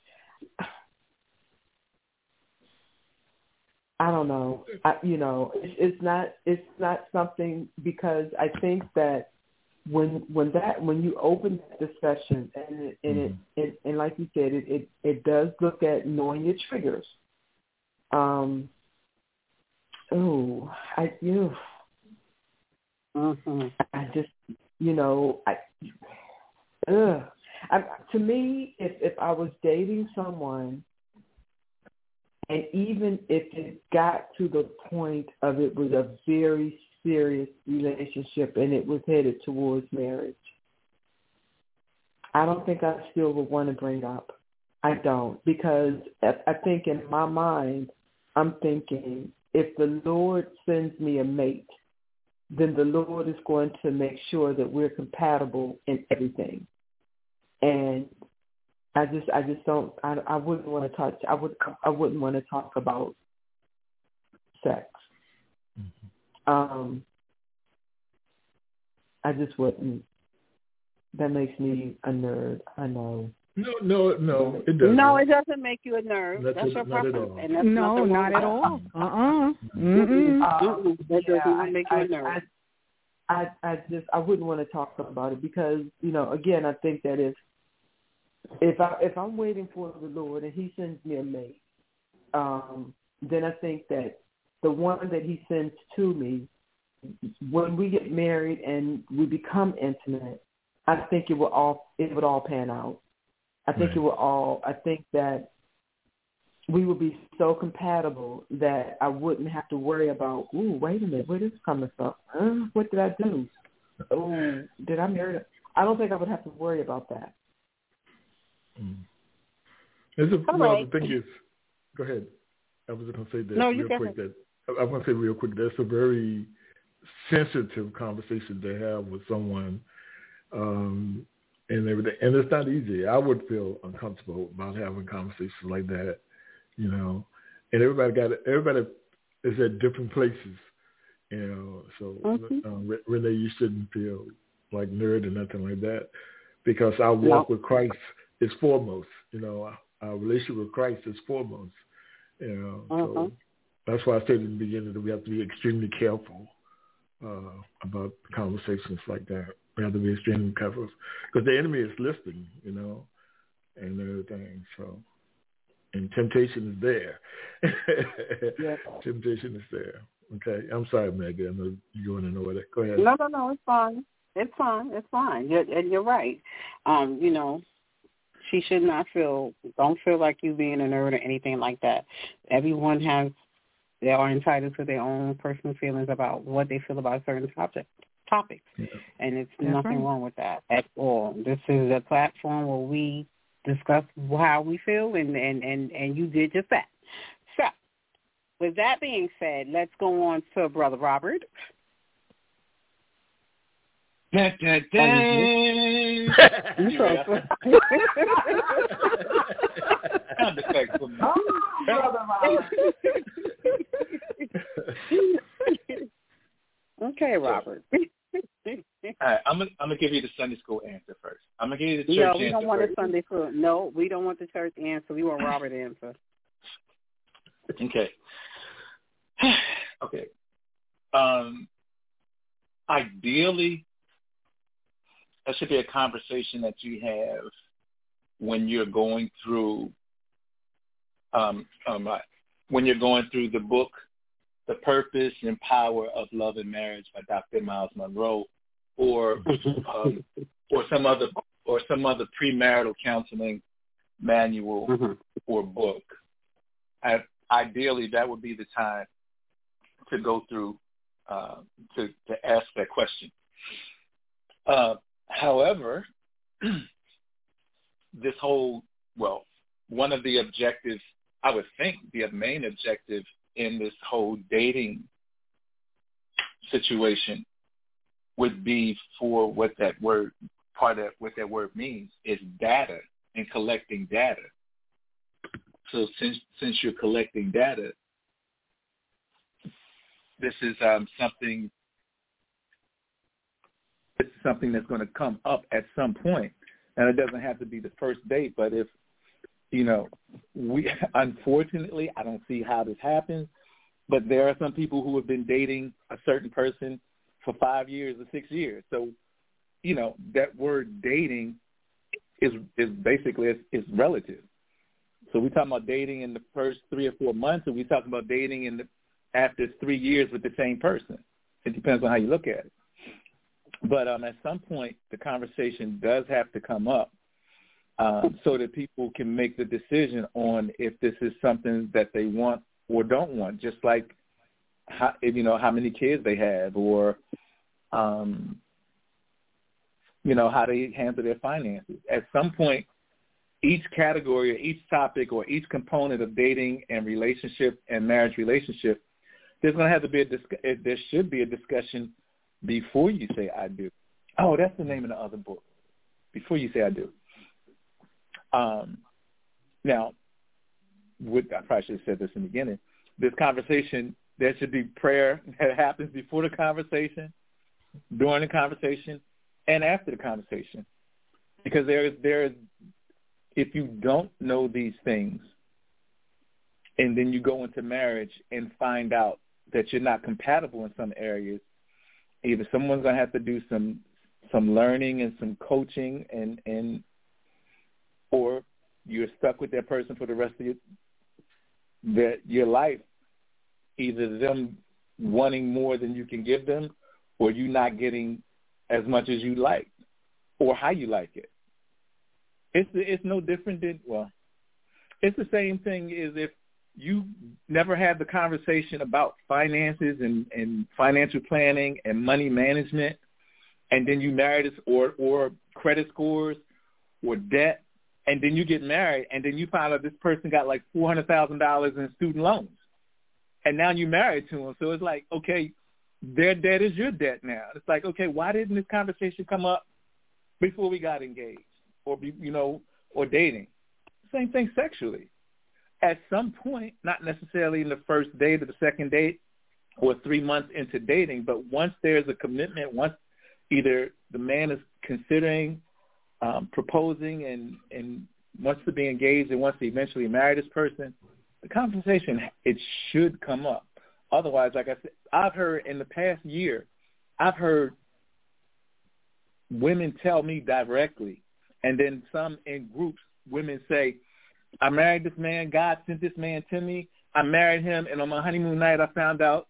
I don't know. I, you know, it's, it's not. It's not something because I think that when when that when you open that discussion and it, and Mm-hmm. it, it and like you said, it, it it does look at knowing your triggers. Um. Oh, I you. Mm-hmm. I just you know I. Ugh. I, to me, if if I was dating someone, and even if it got to the point of it was a very serious relationship and it was headed towards marriage, I don't think I still would want to bring up. I don't, because I I think in my mind, I'm thinking if the Lord sends me a mate, then the Lord is going to make sure that we're compatible in everything. And I just I just don't I, I wouldn't want to touch I would I wouldn't want to talk about sex. Mm-hmm. Um, I just wouldn't. That makes me a nerd. I know. No, no, no, it doesn't. No, it doesn't make you a nerd. Not that's to, your preference. And that's no, not at all. Uh-uh. Mm-mm. Um, that yeah, doesn't make you a nerd. I, I, I, I just, I wouldn't want to talk about it because, you know, again, I think that if, if I, if I'm waiting for the Lord and He sends me a mate, um, then I think that the one that He sends to me, when we get married and we become intimate, I think it will all, it would all pan out. I think right. it will all, I think that we would be so compatible that I wouldn't have to worry about, ooh, wait a minute, where is this coming from? Uh, what did I do? Oh, did I marry her? I don't think I would have to worry about that. Mm. It's a, well, right. the thing is, go ahead. I was going to say that no, real quick. That I want to say real quick. That's a very sensitive conversation to have with someone. Um, and everything, and it's not easy. I would feel uncomfortable about having conversations like that, you know. And everybody got everybody is at different places, you know. So, mm-hmm. um, Renee, you shouldn't feel like nerd or nothing like that, because our walk no. with Christ is foremost. You know, our, our relationship with Christ is foremost. You know, mm-hmm. so that's why I said in the beginning that we have to be extremely careful uh, about conversations like that. We have to be extremely careful because the enemy is listening, you know, and everything. So, and temptation is there. yeah. Temptation is there. Okay. I'm sorry, Maggie. I know you want to know what. Go ahead. No, no, no. It's fine. It's fine. It's fine. You're, and you're right. Um, you know, she should not feel. Don't feel like you being a nerd or anything like that. Everyone has. They are entitled to their own personal feelings about what they feel about certain subjects. topics, yeah. and it's That's nothing right. wrong with that at all. This is a platform where we discuss how we feel, and, and, and, and you did just that. So, with that being said, let's go on to Brother Robert. Da, da, da. Sound effect for me. Oh, Brother Robert. Okay, Robert. All right, I'm gonna I'm gonna give you the Sunday school answer first. I'm gonna give you the church no, answer. No, we don't want first. the Sunday school. No, we don't want the church answer. We want Robert answer. Okay. okay. Um. Ideally, that should be a conversation that you have when you're going through um, um when you're going through the book, The Purpose and Power of Love and Marriage by Doctor Miles Monroe, or um, or some other or some other premarital counseling manual mm-hmm. or book. I, ideally, that would be the time to go through uh, to to ask that question. Uh, however, this whole well, one of the objectives, I would think, the main objective in this whole dating situation would be for what that word, part of what that word means is data and collecting data. So since since you're collecting data, this is um, something this is something that's going to come up at some point, and it doesn't have to be the first date. But if you know, we unfortunately, I don't see how this happens. But there are some people who have been dating a certain person for five years or six years. So, you know, that word dating is is basically is, is relative. So we're talking about dating in the first three or four months, or we're talking about dating in the after three years with the same person. It depends on how you look at it. But um, at some point, the conversation does have to come up um, so that people can make the decision on if this is something that they want or don't want, just like how, you know, how many kids they have, or um, you know, how they handle their finances. At some point, each category or each topic or each component of dating and relationship and marriage relationship, there's going to have to be a dis- there should be a discussion before you say I do. Oh, that's the name of the other book. Before you say I do. Um, now, with, I probably should have said this in the beginning. This conversation, there should be prayer that happens before the conversation, during the conversation, and after the conversation. Because there is, there is, if you don't know these things, and then you go into marriage and find out that you're not compatible in some areas, either someone's going to have to do some some learning and some coaching, and, and or you're stuck with that person for the rest of your, the, your life, either them wanting more than you can give them, or you not getting as much as you like, or how you like it. It's it's no different than, well, it's the same thing as if you never had the conversation about finances and, and financial planning and money management, and then you married, or or credit scores or debt, and then you get married, and then you find out this person got like four hundred thousand dollars in student loans, and now you're married to them. So it's like, okay, their debt is your debt now. It's like, okay, why didn't this conversation come up before we got engaged, or be, you know, or dating? Same thing sexually. At some point, not necessarily in the first date or the second date or three months into dating, but once there's a commitment, once either the man is considering um, proposing and, and wants to be engaged and wants to eventually marry this person, the conversation, it should come up. Otherwise, like I said, I've heard in the past year, I've heard women tell me directly, and then some in groups, women say, I married this man, God sent this man to me, I married him, and on my honeymoon night I found out,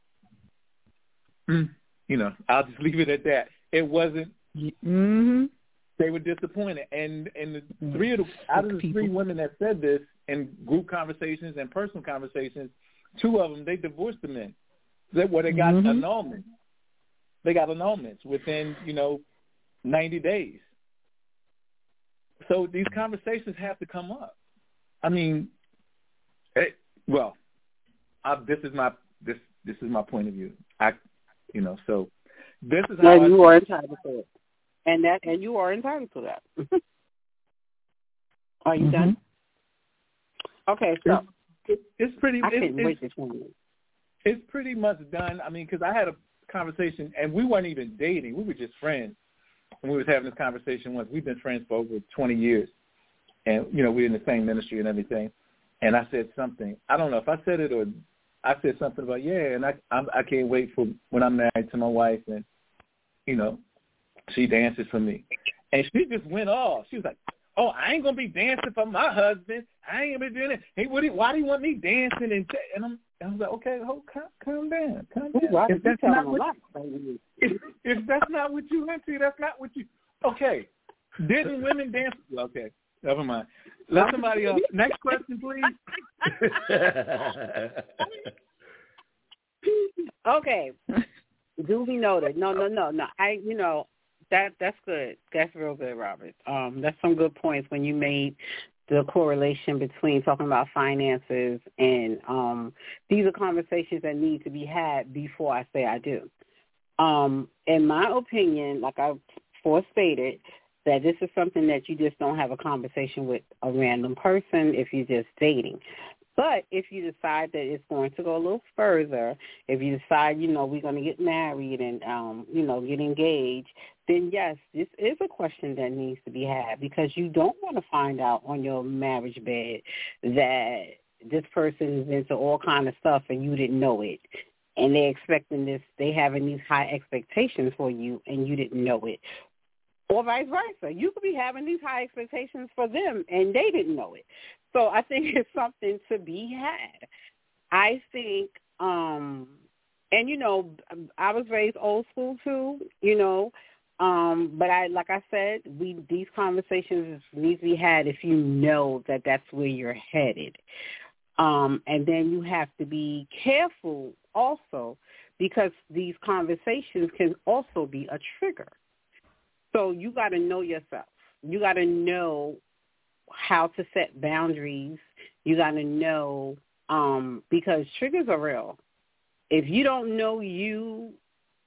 mm, you know, I'll just leave it at that. It wasn't, mm-hmm. They were disappointed. And and the three of the, out of the People. three women that said this in group conversations and personal conversations, two of them, they divorced the men. That where they got mm-hmm. annulments. They got annulments within, you know, ninety days. So these conversations have to come up. I mean, it, well, I, this is my this this is my point of view. I, you know, so this is how and I you are entitled to it, and that and you are entitled to that. Are you mm-hmm. done? Okay, so it's, it's pretty. I it's, couldn't it's, wait this one. It's pretty much done. I mean, because I had a conversation, and we weren't even dating; we were just friends. And we was having this conversation once. We've been friends for over twenty years. And, you know, we're in the same ministry and everything. And I said something. I don't know if I said it or I said something about, yeah, and I I'm, I can't wait for when I'm married to my wife and, you know, she dances for me. And she just went off. She was like, oh, I ain't going to be dancing for my husband. I ain't going to be doing it. Hey, what do, why do you want me dancing? And, t-? and I'm, I was like, okay, hold, calm, calm down. Calm down. Well, if, that's not what, lot, if, if that's not what you into, that's not what you – okay. Didn't women dance? Okay. Never mind. Let somebody else. Next question, please. Okay. Duly noted. No, no, no, no. I, you know, that that's good. That's real good, Robert. Um, that's some good points when you made the correlation between talking about finances and um, these are conversations that need to be had before I say I do. Um, in my opinion, like I forestated, that this is something that you just don't have a conversation with a random person if you're just dating. But if you decide that it's going to go a little further, if you decide, you know, we're going to get married and, um, you know, get engaged, then, yes, this is a question that needs to be had because you don't want to find out on your marriage bed that this person is into all kind of stuff and you didn't know it. And they're expecting this, they having these high expectations for you and you didn't know it. Or vice versa. You could be having these high expectations for them, and they didn't know it. So I think it's something to be had. I think, um, and, you know, I was raised old school, too, you know, um, but I, like I said, we these conversations need to be had if you know that that's where you're headed. Um, and then you have to be careful also because these conversations can also be a trigger. So you got to know yourself. You got to know how to set boundaries. You got to know um, because triggers are real. If you don't know you,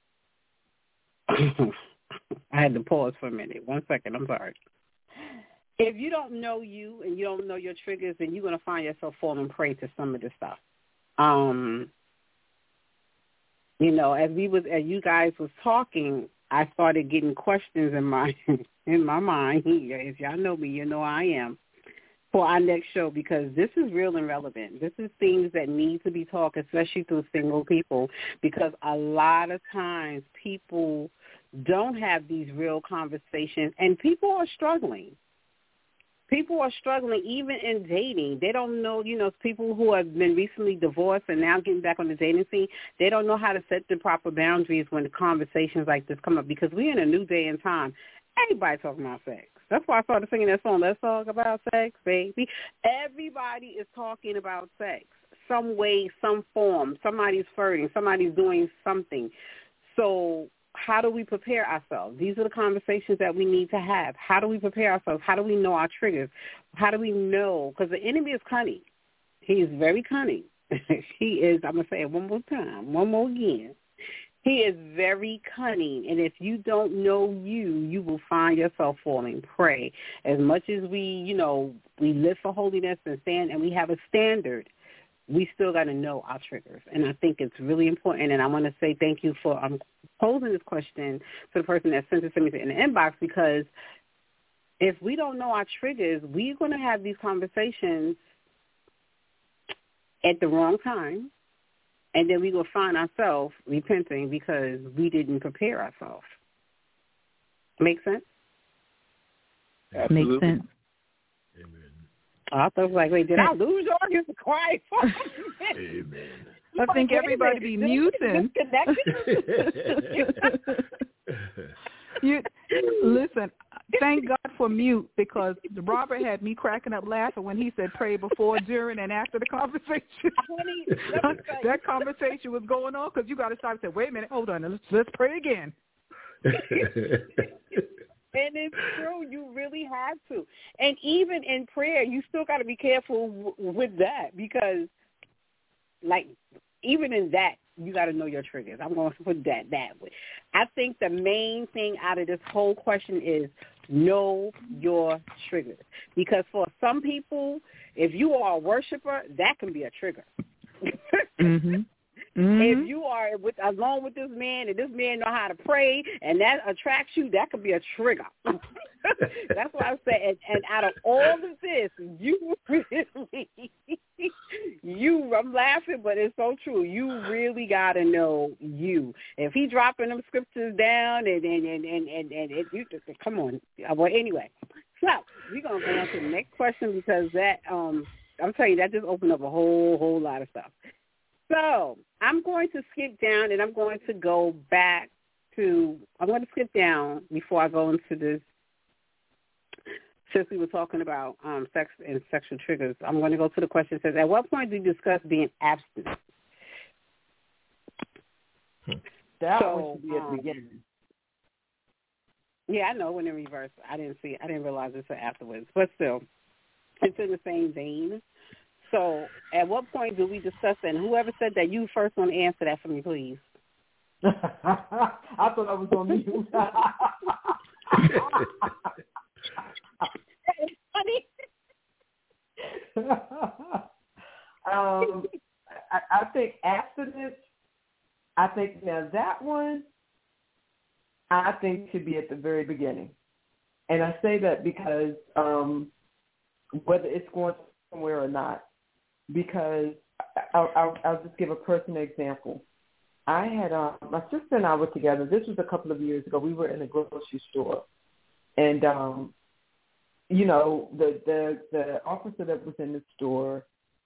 I had to pause for a minute. One second. I'm sorry. if you don't know you and you don't know your triggers, then you're going to find yourself falling prey to some of this stuff. Um, you know, as we was, as you guys was talking, I started getting questions in my in my mind. If y'all know me, you know I am. For our next show, because this is real and relevant. This is things that need to be talked, especially through single people, because a lot of times people don't have these real conversations, and people are struggling. People are struggling even in dating. They don't know, you know, people who have been recently divorced and now getting back on the dating scene, they don't know how to set the proper boundaries when the conversations like this come up, because we're in a new day and time. Everybody talking about sex. That's why I started singing that song, Let's Talk About Sex, Baby. Everybody is talking about sex, some way, some form. Somebody's flirting. Somebody's doing something. So how do we prepare ourselves? These are the conversations that we need to have. How do we prepare ourselves? How do we know our triggers? How do we know? Because the enemy is cunning. He is very cunning. He is, I'm going to say it one more time, one more again. He is very cunning, and if you don't know you, you will find yourself falling prey. As much as we, you know, we live for holiness and stand, and we have a standard, we still got to know our triggers. And I think it's really important, and I want to say thank you for um, posing this question to the person that sent it to me in the inbox, because if we don't know our triggers, we're going to have these conversations at the wrong time. And then we will find ourselves repenting because we didn't prepare ourselves. Make sense? Makes sense. Amen. I thought, like, wait, did I lose y'all? Get quiet. Amen. I think everybody be muting. You listen. Thank God for mute, because Robert had me cracking up laughing when he said pray before, during, and after the conversation. That conversation was going on because you got to stop and say, wait a minute, hold on, let's, let's pray again. And it's true. You really have to. And even in prayer, you still got to be careful w- with that, because, like, even in that, you got to know your triggers. I'm going to put that that way. I think the main thing out of this whole question is know your triggers. Because for some people, if you are a worshiper, that can be a trigger. Mm-hmm. Mm-hmm. If you are with along with this man and this man know how to pray and that attracts you, that could be a trigger. That's what I'm saying. And, and out of all of this, you really, you, I'm laughing, but it's so true. You really got to know you. If he dropping them scriptures down and, and, and, and, and, and it, you just, come on. Well, anyway, so we're going to go on to the next question, because that, um, I'm telling you, that just opened up a whole, whole lot of stuff. So I'm going to skip down, and I'm going to go back to, I'm going to skip down before I go into this, since we were talking about um, sex and sexual triggers. I'm going to go to the question that says, at what point do you discuss being abstinent? That so, one should be at um, the beginning. Yeah, I know, when in reverse. I didn't see, I didn't realize this until afterwards. But still, it's in the same vein. So at what point do we discuss that? And whoever said that, you first want to answer that for me, please. I thought I was on mute. It's funny. um, I, I think abstinence, I think now that one, I think should be at the very beginning. And I say that because um, whether it's going somewhere or not, because I'll, I'll, I'll just give a personal example. I had, um, my sister and I were together. This was a couple of years ago. We were in a grocery store. And, um, you know, the, the, the officer that was in the store,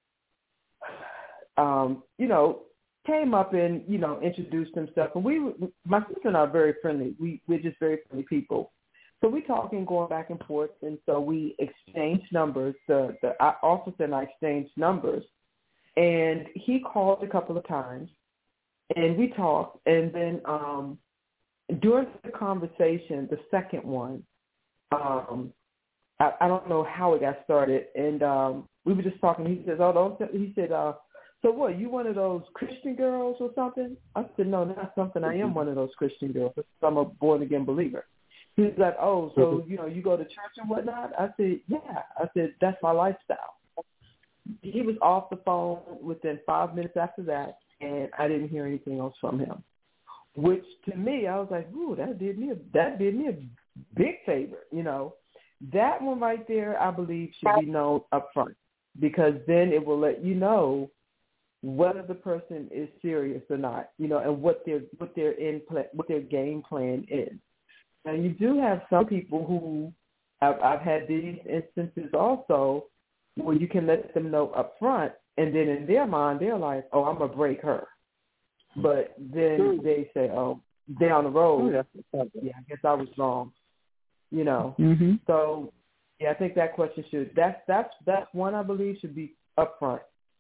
um, you know, came up and, you know, introduced himself. And we, my sister and I are very friendly. We, we're just very friendly people. So we talking, going back and forth, and so we exchanged numbers. The, the officer and I exchanged numbers, and he called a couple of times, and we talked. And then um, during the conversation, the second one, um, I, I don't know how it got started, and um, we were just talking. He says, "Oh, don't." He said, uh, "So what? You one of those Christian girls or something?" I said, "No, not something. I am one of those Christian girls. I'm a born again believer." He's like, oh, so, you know, you go to church and whatnot? I said, yeah. I said, that's my lifestyle. He was off the phone within five minutes after that, and I didn't hear anything else from him. Which to me, I was like, ooh, that did me a, that did me a big favor, you know. That one right there, I believe, should be known up front, because then it will let you know whether the person is serious or not, you know, and what their what their in plan, what their game plan is. Now, you do have some people who I've, I've had these instances also where you can let them know up front, and then in their mind they're like, oh, I'm gonna break her. But then they say, oh, down the road, yeah, I guess I was wrong, you know. Mm-hmm. So, yeah, I think that question should, that's, that's, that's one I believe should be up front.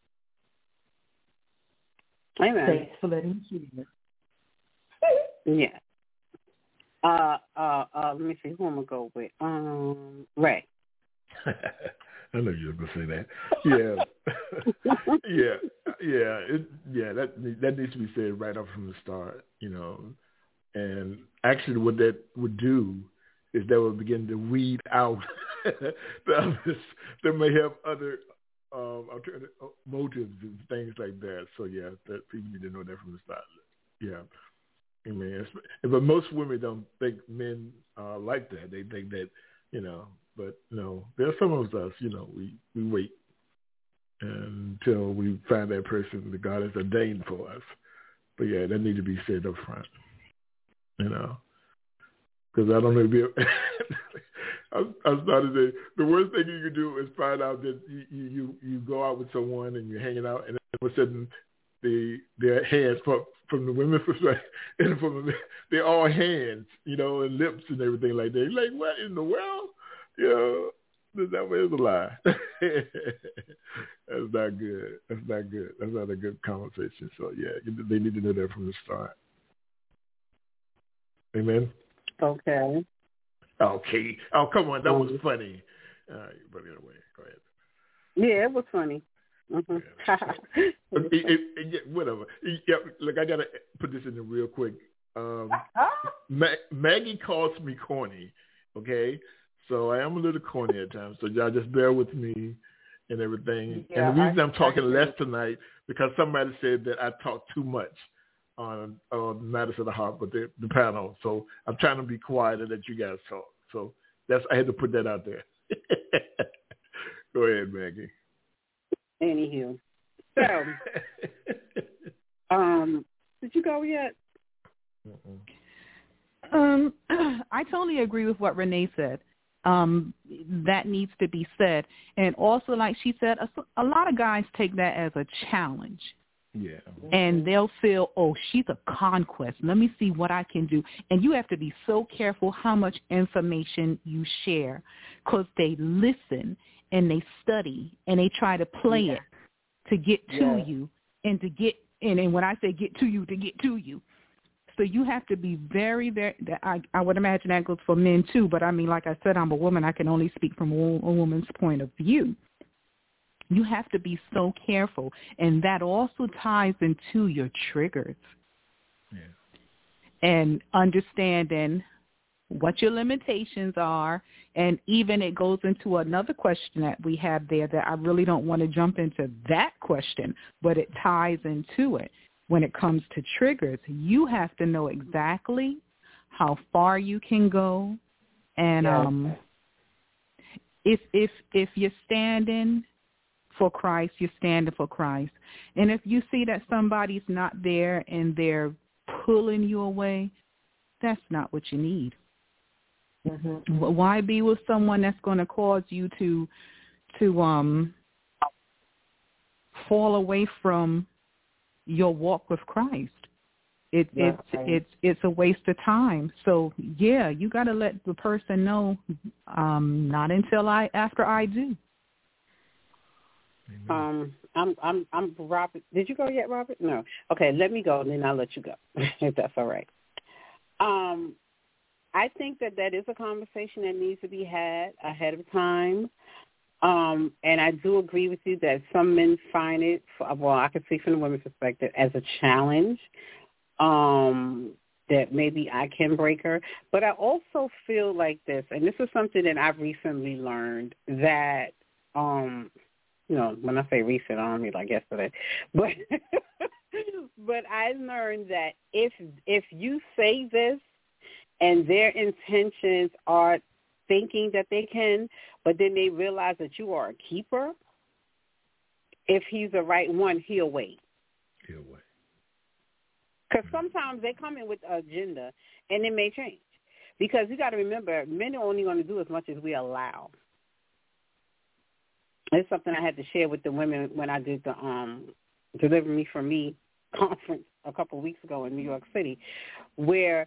Amen. Thanks for letting me hear. Yeah. Uh, uh, uh, let me see, who I'm going to go with? Um, Ray. I know you were going to say that. Yeah. yeah. Yeah. It, yeah, that that needs to be said right off from the start, you know. And actually what that would do is that would begin to weed out the others that may have other um, alternative motives and things like that. So, yeah, that people need to know that from the start. Yeah. I mean, but most women don't think men are like that. They think that, you know, but no, there are some of us, you know, we, we wait until we find that person that God has ordained for us. But yeah, that needs to be said up front, you know, because I don't know if you, I, I started to, the worst thing you can do is find out that you, you, you go out with someone and you're hanging out and all of a sudden the, their hands from, from the women's perspective and from the men, they're all hands, you know, and lips and everything like that. You're like, what in the world? You know, that way is a lie. That's not good. That's not good. That's not a good conversation. So, yeah, they need to know that from the start. Amen? Okay. Okay. Oh, come on. That was funny. All right, but anyway, go ahead. Yeah, it was funny. Mm-hmm. it, it, it, whatever. Yeah, look, I got to put this in there real quick. Um, Ma- Maggie calls me corny, okay? So I am a little corny at times. So y'all just bear with me and everything. Yeah, and the reason I, I'm talking less tonight because somebody said that I talk too much on, on Matters of the Heart, but the, the panel. So I'm trying to be quiet and let you guys talk. So that's I had to put that out there. Go ahead, Maggie. Anywho, so um, did you go yet? Mm-mm. Um, I totally agree with what Renee said. Um, that needs to be said, and also, like she said, a, a lot of guys take that as a challenge. Yeah. And they'll feel, oh, she's a conquest. Let me see what I can do. And you have to be so careful how much information you share, because they listen and they study and they try to play yeah. it to get to yeah. you and to get and, and when I say get to you, to get to you. So you have to be very, very, I, I would imagine that goes for men too, but I mean, like I said, I'm a woman. I can only speak from a, a woman's point of view. You have to be so careful, and that also ties into your triggers. Yeah. And understanding what your limitations are, and even it goes into another question that we have there that I really don't want to jump into that question, but it ties into it. When it comes to triggers, you have to know exactly how far you can go, and yeah. um, if if if you're standing for Christ, you're standing for Christ. And if you see that somebody's not there and they're pulling you away, that's not what you need. Mm-hmm. Why be with someone that's going to cause you to to um fall away from your walk with Christ? It, yeah, it's right. it's it's a waste of time. So yeah, you got to let the person know. Um, not until I after I do. Um, I'm I'm I'm Robert. Did you go yet, Robert? No. Okay, let me go, and then I'll let you go if that's all right. Um, I think that that is a conversation that needs to be had ahead of time. Um, and I do agree with you that some men find it, well, I can see from the women's perspective, as a challenge. Um, that maybe I can break her. But I also feel like this, and this is something that I've recently learned, that, um, you know, when I say recent, I don't mean like yesterday, but but I learned that if if you say this and their intentions are thinking that they can, but then they realize that you are a keeper, if he's the right one, he'll wait. He'll wait. Because sometimes they come in with an agenda, and it may change. Because you got to remember, men are only going to do as much as we allow. It's something I had to share with the women when I did the um, Deliver Me For Me conference a couple of weeks ago in New York City, where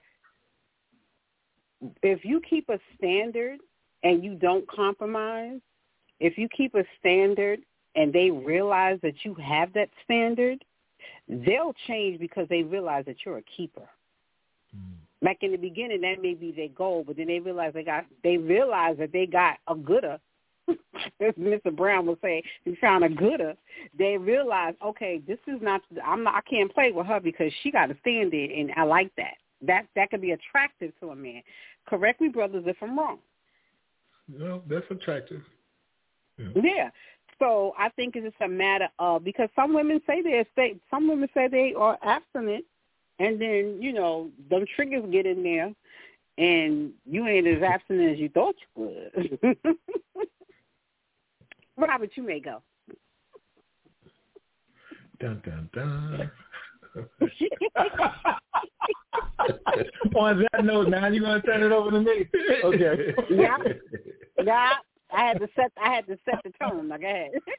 if you keep a standard and you don't compromise, if you keep a standard and they realize that you have that standard, they'll change because they realize that you're a keeper. Mm. Like in the beginning, that may be their goal, but then they realize they got they realize that they got a gooder. As Mister Brown would say, you found a gooder. They realize, okay, this is not. I'm not. I can't play with her because she got a standard, and I like that. That that could be attractive to a man. Correct me, brothers, if I'm wrong. No, that's attractive. Yeah. yeah. So I think it's just a matter of, because some women say they're stay, some women say they are abstinent, and then you know them triggers get in there, and you ain't as abstinent as you thought you would. Robert, you may go. Dun dun dun. On that note, now you're gonna turn it over to me. Okay. Yeah. Yeah. I had to set. I had to set the tone. Now, go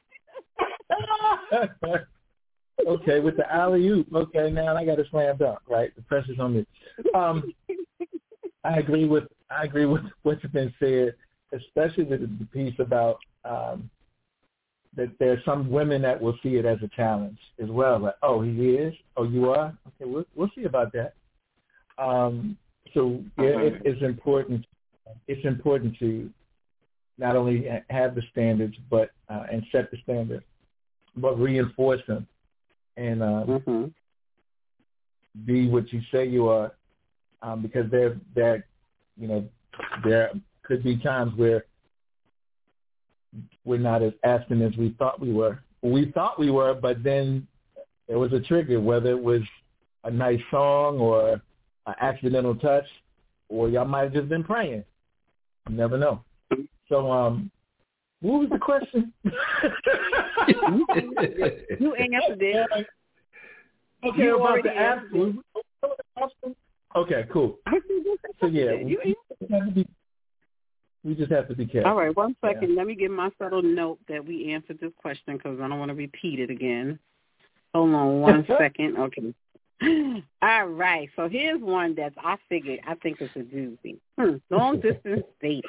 ahead. Okay, with the alley oop. Okay, now I got to slam dunk. Right, the pressure's on me. Um, I agree with. I agree with what's been said, especially with the piece about um, that there's some women that will see it as a challenge as well. Like, oh, he is. Oh, you are. Okay, we'll we'll see about that. Um, so yeah, it, it's important. It's important to not only have the standards, but uh, and set the standard, but reinforce them and um, mm-hmm. be what you say you are. Um, because there, there, you know, there could be times where we're not as abstinent as we thought we were. We thought we were, but then there was a trigger, whether it was a nice song or an accidental touch, or y'all might have just been praying. You never know. So, um, what was the question? You answered it. Okay, you about the abstinence. Okay, cool. So yeah, we, we, just have to be, we just have to be careful. All right, one second. Yeah. Let me get my subtle note that we answered this question because I don't want to repeat it again. Hold on one second. Okay. All right. So here's one that I figured I think is a doozy. Hmm. Long distance dating.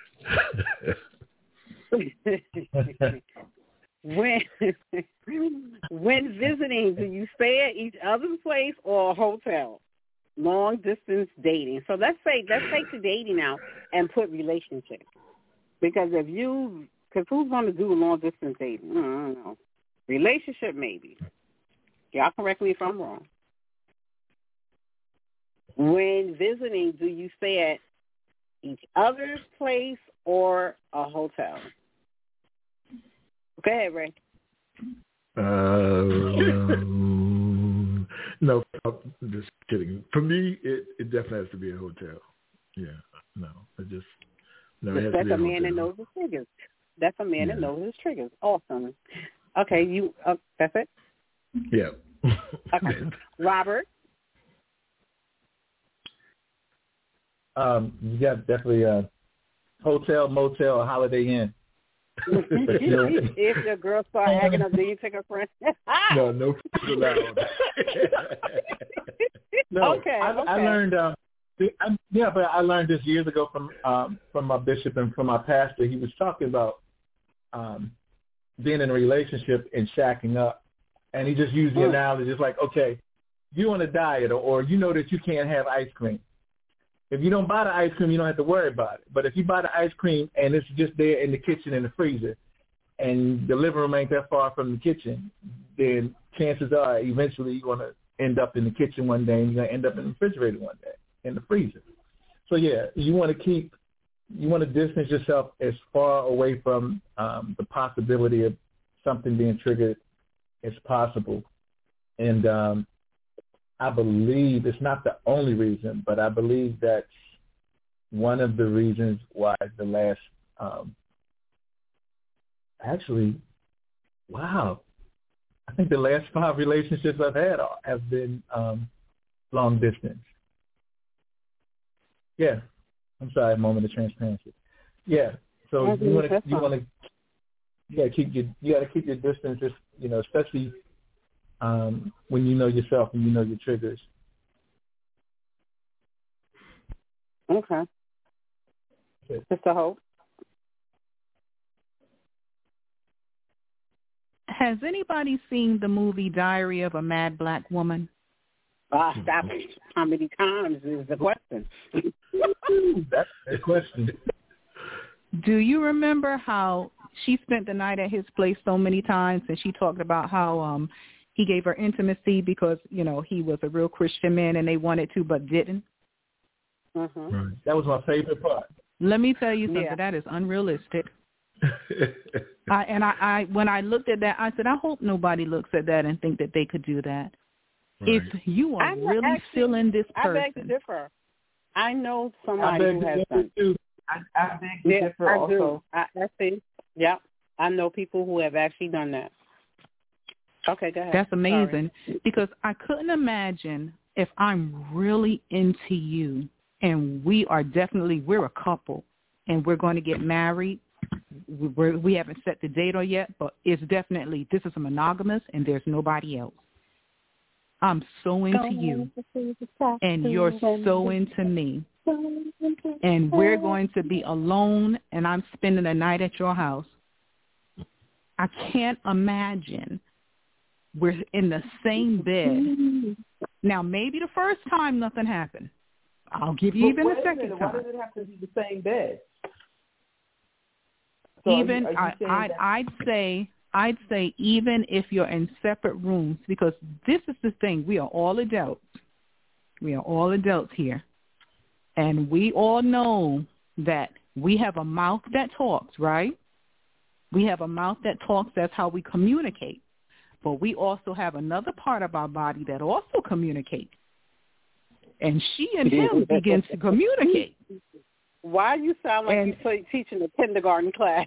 when when visiting, do you stay at each other's place or a hotel? Long distance dating. So let's say let's take the dating out and put relationship, because if you because who's going to do long distance dating? I don't know. Relationship maybe. Y'all correct me if I'm wrong. When visiting, do you stay at each other's place or a hotel? Go ahead, Ray. Um, no, I'm just kidding. For me, it, it definitely has to be a hotel. Yeah, no, it just no. It has That's to be a, a man hotel. that knows his triggers. That's a man yeah. that knows his triggers. Awesome. Okay, you. Uh, that's it. Yeah. Okay, Robert. Um, you got definitely a hotel, motel, or Holiday Inn. But, you know, if your girl start acting up, then you take her friend. no, no food allowed. no, okay, I, okay. I learned. Um, I, yeah, but I learned this years ago from um, from my bishop and from my pastor. He was talking about um, being in a relationship and shacking up, and he just used the mm. analogy. It's like, okay, you're on a diet, or, or you know that you can't have ice cream. If you don't buy the ice cream, you don't have to worry about it. But if you buy the ice cream and it's just there in the kitchen in the freezer, and the living room ain't that far from the kitchen, then chances are eventually you're gonna end up in the kitchen one day and you're going to end up in the refrigerator one day, in the freezer. So, yeah, you want to keep, you want to distance yourself as far away from um, the possibility of something being triggered as possible. And um, I believe it's not the only reason, but I believe that's one of the reasons why the last, um, actually, wow, I think the last five relationships I've had are, have been um, long distance. Yeah, I'm sorry, a moment of transparency. Yeah, so you want to you want to you got to keep your you got to keep your distance, just, you know, especially um, when you know yourself and you know your triggers. Okay. Sister Hope. Has anybody seen the movie Diary of a Mad Black Woman? Ah, stop it. How many times is the question? That's the question. Do you remember how she spent the night at his place so many times, and she talked about how um he gave her intimacy because, you know, he was a real Christian man and they wanted to but didn't? Mm-hmm. Right. That was my favorite part. Let me tell you something. Yeah. That is unrealistic. I, and I, I, when I looked at that, I said, I hope nobody looks at that and think that they could do that. Right. If you are I'm really actually, feeling this person. I beg to differ. I know somebody I who has done too. I, I beg to yeah, differ I also. do. I, I see. Yeah, I know people who have actually done that. Okay, go ahead. That's amazing. Sorry. Because I couldn't imagine if I'm really into you and we are definitely, we're a couple and we're going to get married. We're, we haven't set the date or yet, but it's definitely, this is a monogamous and there's nobody else. I'm so into you and you're so into me. And we're going to be alone and I'm spending a night at your house. I can't imagine we're in the same bed. Now, maybe the first time nothing happened. I'll give you but even a second minute, time. Why does it have to be the same bed? So even are you, are you I, I'd, I'd say I'd say even if you're in separate rooms, because this is the thing, we are all adults. We are all adults here. And we all know that we have a mouth that talks, right? We have a mouth that talks. That's how we communicate. But we also have another part of our body that also communicates. And she and him begins to communicate. Why you sound like and, you're teaching a kindergarten class?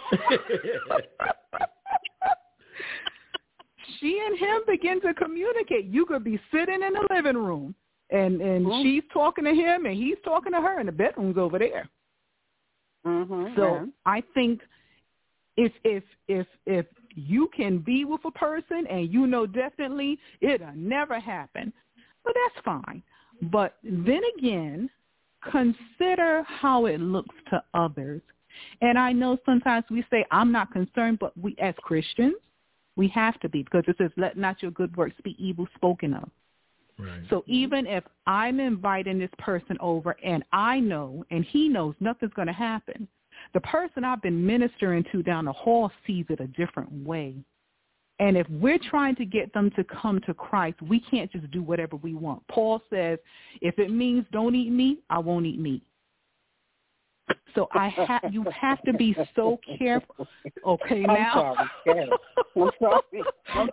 She and him begin to communicate. You could be sitting in the living room, and, and mm-hmm. she's talking to him, and he's talking to her, and the bedroom's over there. Mm-hmm, so yeah. I think if if if if you can be with a person and you know definitely it'll never happen, well, that's fine. But then again, consider how it looks to others. And I know sometimes we say, I'm not concerned, but we as Christians, we have to be, because it says, let not your good works be evil spoken of. Right. So even if I'm inviting this person over and I know and he knows nothing's going to happen, the person I've been ministering to down the hall sees it a different way. And if we're trying to get them to come to Christ, we can't just do whatever we want. Paul says, if it means don't eat meat, I won't eat meat. So I ha- you have to be so careful. Okay, now. I'm sorry. I'm sorry. I'm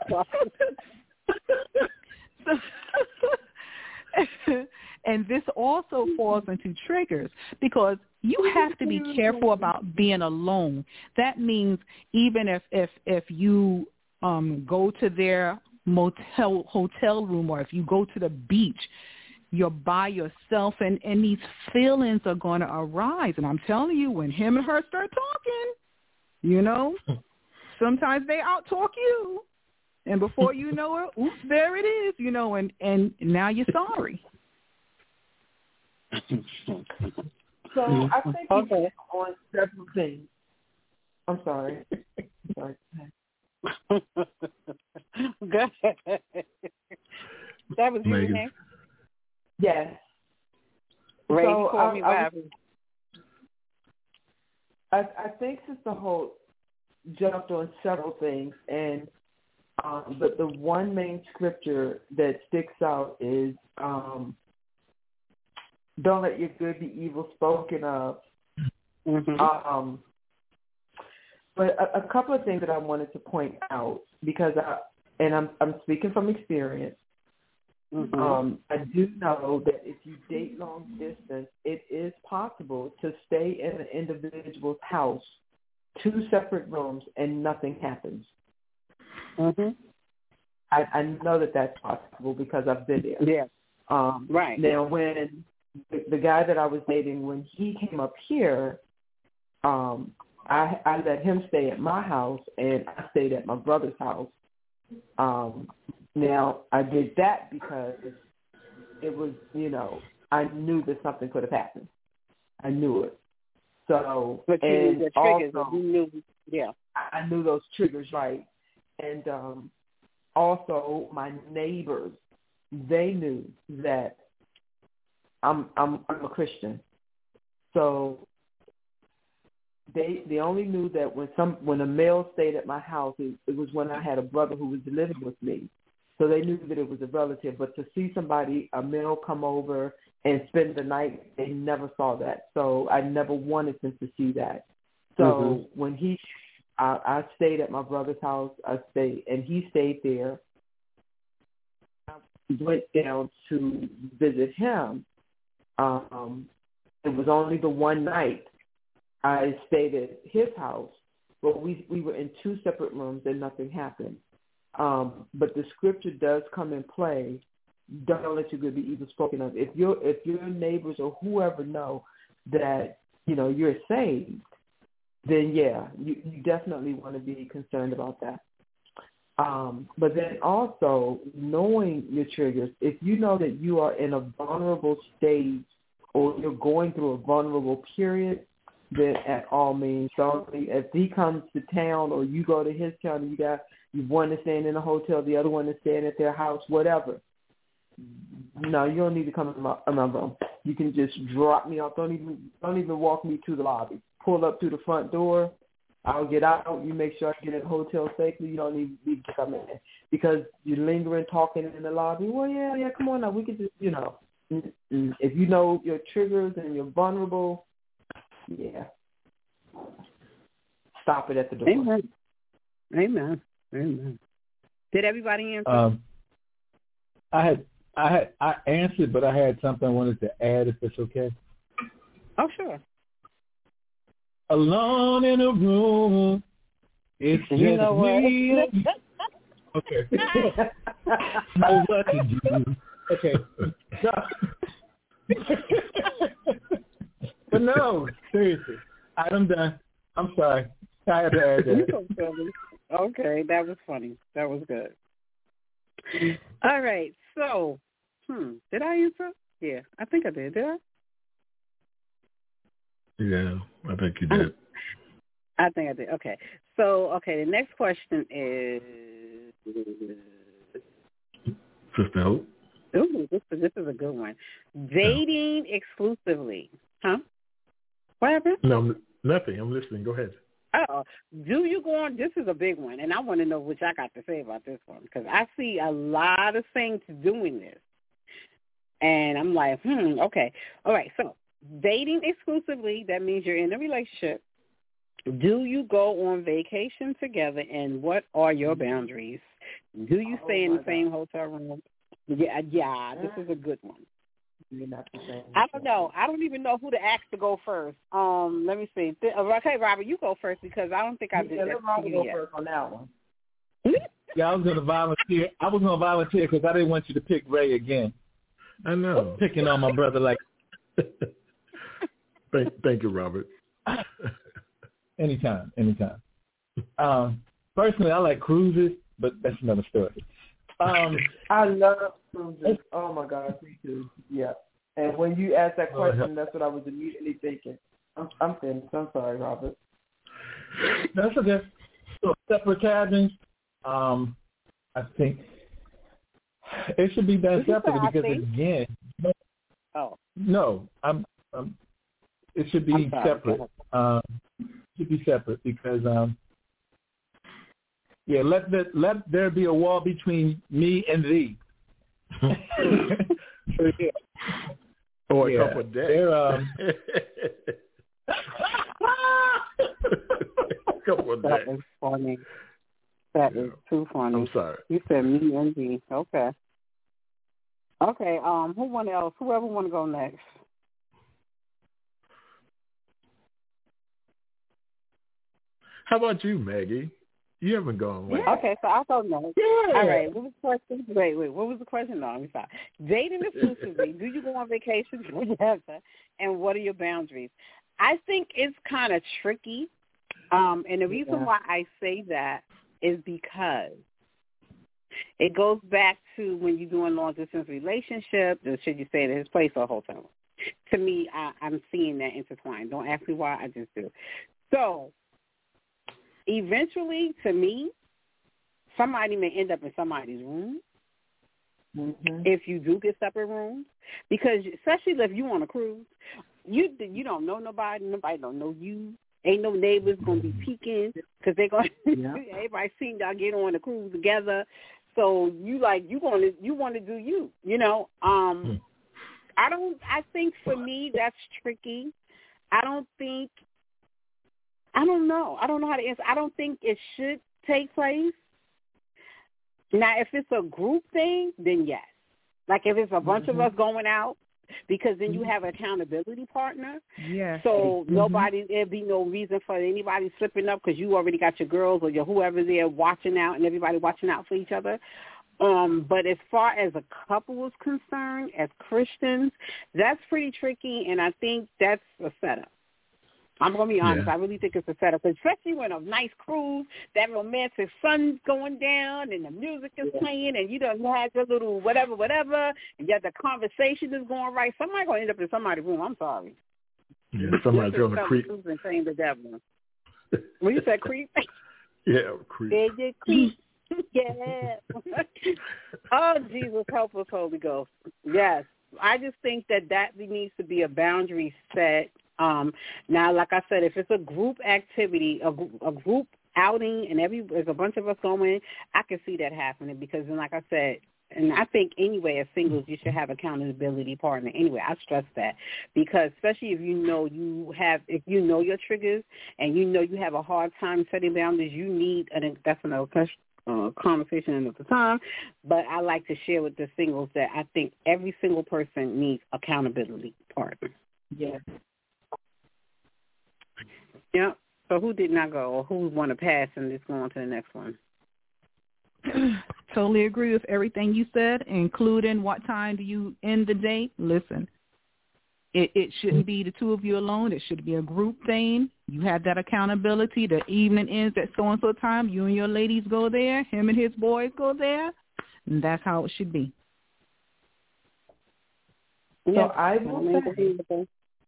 sorry. And this also falls into triggers because you have to be careful about being alone. That means even if if, if you um, go to their motel hotel room or if you go to the beach, you're by yourself, and, and these feelings are going to arise. And I'm telling you, when him and her start talking, you know, sometimes they out-talk you. And before you know it, oops, there it is, you know, and, and now you're sorry. So I think okay. on several things. I'm sorry. I'm sorry. Good. That was you, Hank? Yes. Ray, so call I, me I, I, I think Sister Holt jumped on several things, and Um, but the one main scripture that sticks out is um, don't let your good be evil spoken of. Mm-hmm. Um, but a, a couple of things that I wanted to point out, because I, and I'm, I'm speaking from experience, Mm-hmm. um, I do know that if you date long distance, it is possible to stay in an individual's house, two separate rooms, and nothing happens. Mm-hmm. I, I know that that's possible because I've been there. Yeah. Um, right. Now, when the, the guy that I was dating, when he came up here, um, I, I let him stay at my house, and I stayed at my brother's house. Um, now, I did that because it was, you know, I knew that something could have happened. I knew it. So, but you and knew the triggers. also, you knew, yeah. I, I knew those triggers, right? And um, also, my neighbors, they knew that I'm I'm I'm a Christian, so they they only knew that when some when a male stayed at my house, it, it was when I had a brother who was living with me. So they knew that it was a relative. But to see somebody, a male, come over and spend the night, they never saw that. So I never wanted them to see that. So mm-hmm. when he, I, I stayed at my brother's house. I stayed, and he stayed there. I went down to visit him. Um, it was only the one night I stayed at his house, but we we were in two separate rooms and nothing happened. Um, but the scripture does come in play. Don't let your good be evil spoken of. If your if your neighbors or whoever know that you know you're saved, then yeah, you, you definitely want to be concerned about that. Um, but then also knowing your triggers. If you know that you are in a vulnerable stage or you're going through a vulnerable period, then at all means, so if he comes to town or you go to his town and you got you one is staying in a hotel, the other one is staying at their house, whatever. No, you don't need to come in my, in my room. You can just drop me off. Don't even don't even walk me to the lobby. Pull up to the front door. I'll get out. You make sure I get at the hotel safely. You don't need, need to come in because you're lingering, talking in the lobby. Well, yeah, yeah, come on now. We can just, you know, if you know your triggers and you're vulnerable, yeah, stop it at the door. Amen. Amen. Amen. Did everybody answer? Um, I had, I had, I answered, but I had something I wanted to add, if it's okay. Oh, sure. Alone in a room, it's you just know me. Okay. Know what to do. Okay. But no, seriously, I'm done. I'm sorry. I had to add that. Okay, that was funny. That was good. All right, so, hmm, did I answer? Yeah, I think I did. Did I? Yeah, I think you did. I think I did. Okay. So, okay, the next question is... Sister Hope? Ooh, this is, this is a good one. Dating no. exclusively. Huh? What happened? No, nothing. I'm listening. Go ahead. Oh, do you go on? This is a big one, and I want to know what y'all got to say about this one because I see a lot of saints doing this. And I'm like, hmm, okay. All right, so dating exclusively, that means you're in a relationship. Do you go on vacation together, and what are your boundaries? Do you stay oh in the same God. hotel room? Yeah, yeah, this is a good one. You're not the same. I don't know. I don't even know who to ask to go first. Um, let me see. Okay, Robert, you go first because I don't think I did yeah, that. Let Robert go yet. first on that one. Yeah, I was going to volunteer. I was going to volunteer because I didn't want you to pick Ray again. I know. Picking on my brother like. thank, thank you, Robert. Anytime, anytime. Um, personally, I like cruises, but that's another story. Um, I love cruises. Oh my God, me too. Yeah. And when you asked that question, that's what I was immediately thinking. I'm, I'm finished. I'm sorry, Robert. That's okay. So separate cabins. Um, I think it should be done separately because again, oh no, I'm, I'm. It should be separate. Um, it should be separate because um, Yeah, let the, let there be a wall between me and thee. So, yeah. Or a yeah, couple of decks. Um, a couple of That decks. is funny. That Yeah. is too funny. I'm sorry. You said me and thee. Okay. Okay. Um. Who want else? Whoever want to go next. How about you, Maggie? You haven't gone away. Yeah. Okay, so I'll go next. Yeah. All right. What was the question? Wait, wait. What was the question? No, I'm sorry. Dating exclusively. Do you go on vacation together? And what are your boundaries? I think it's kind of tricky. Um, and the reason Yeah. why I say that is because it goes back to when you're doing long distance relationship. Should you stay at his place or hotel? To me, I, I'm seeing that intertwined. Don't ask me why. I just do. So eventually, to me, somebody may end up in somebody's room Mm-hmm. if you do get separate rooms, because especially if you on a cruise, you you don't know nobody, nobody don't know you. Ain't no neighbors gonna be peeking because they gonna Yeah. everybody seen y'all get on the cruise together. So you like you gonna you want to do you, you know. Um, Hmm. I don't. I think for me that's tricky. I don't think. I don't know. I don't know how to answer. I don't think it should take place. Now, if it's a group thing, then yes. Like if it's a bunch Mm-hmm. of us going out, because then you have an accountability partner. Yes. So Mhm. nobody, there'd be no reason for anybody slipping up because you already got your girls or your whoever there watching out and everybody watching out for each other. Um, but as far as a couple is concerned, as Christians, that's pretty tricky, and I think that's a setup. I'm going to be honest. Yeah. I really think it's a setup, especially when a nice cruise, that romantic sun's going down and the music is Yeah. playing and you done had your little whatever, whatever, and yet the conversation is going right. Somebody going to end up in somebody's room. I'm sorry. Yeah, somebody's This is on the telling creep. truth and saying the devil. When you said creep, Yeah, creep. there you creep. Yeah. Oh, Jesus, help us, Holy Ghost. Yes. I just think that that needs to be a boundary set. Um, now, like I said, if it's a group activity, a, gr- a group outing, and every there's a bunch of us going, I can see that happening because, then, like I said, and I think anyway, as singles, you should have accountability partner. Anyway, I stress that because especially if you know you have, if you know your triggers and you know you have a hard time setting boundaries, you need an that's another question. Uh, conversation another time, but I like to share with the singles that I think every single person needs accountability partner. Yeah. Yeah. So who did not go, or who want to pass and just go on to the next one? Totally agree with everything you said, including what time do you end the date. Listen, it, it shouldn't be the two of you alone. It should be a group thing. You have that accountability. The evening ends at so-and-so time. You and your ladies go there. Him and his boys go there. And that's how it should be. So Yeah. I will say,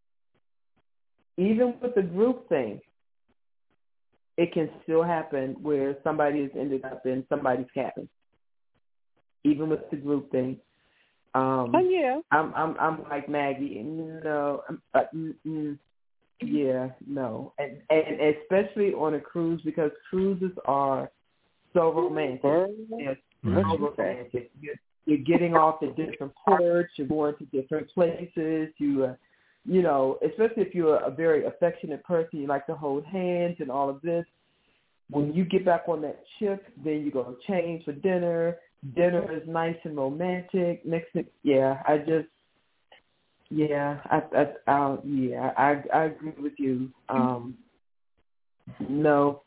even with the group thing, it can still happen where somebody has ended up in somebody's cabin. Even with the group thing. Um, Oh, yeah. I'm I'm I'm like Maggie. No, I'm, uh, mm, mm, yeah, no, and, and especially on a cruise because cruises are so romantic. They're so romantic. You're, you're getting off at different ports. You're going to different places. You, uh, you know, especially if you're a very affectionate person, you like to hold hands and all of this. When you get back on that ship, then you go change for dinner. Dinner is nice and romantic. Next thing, yeah, I just, yeah, I, I, I yeah, I, I agree with you. Um, no,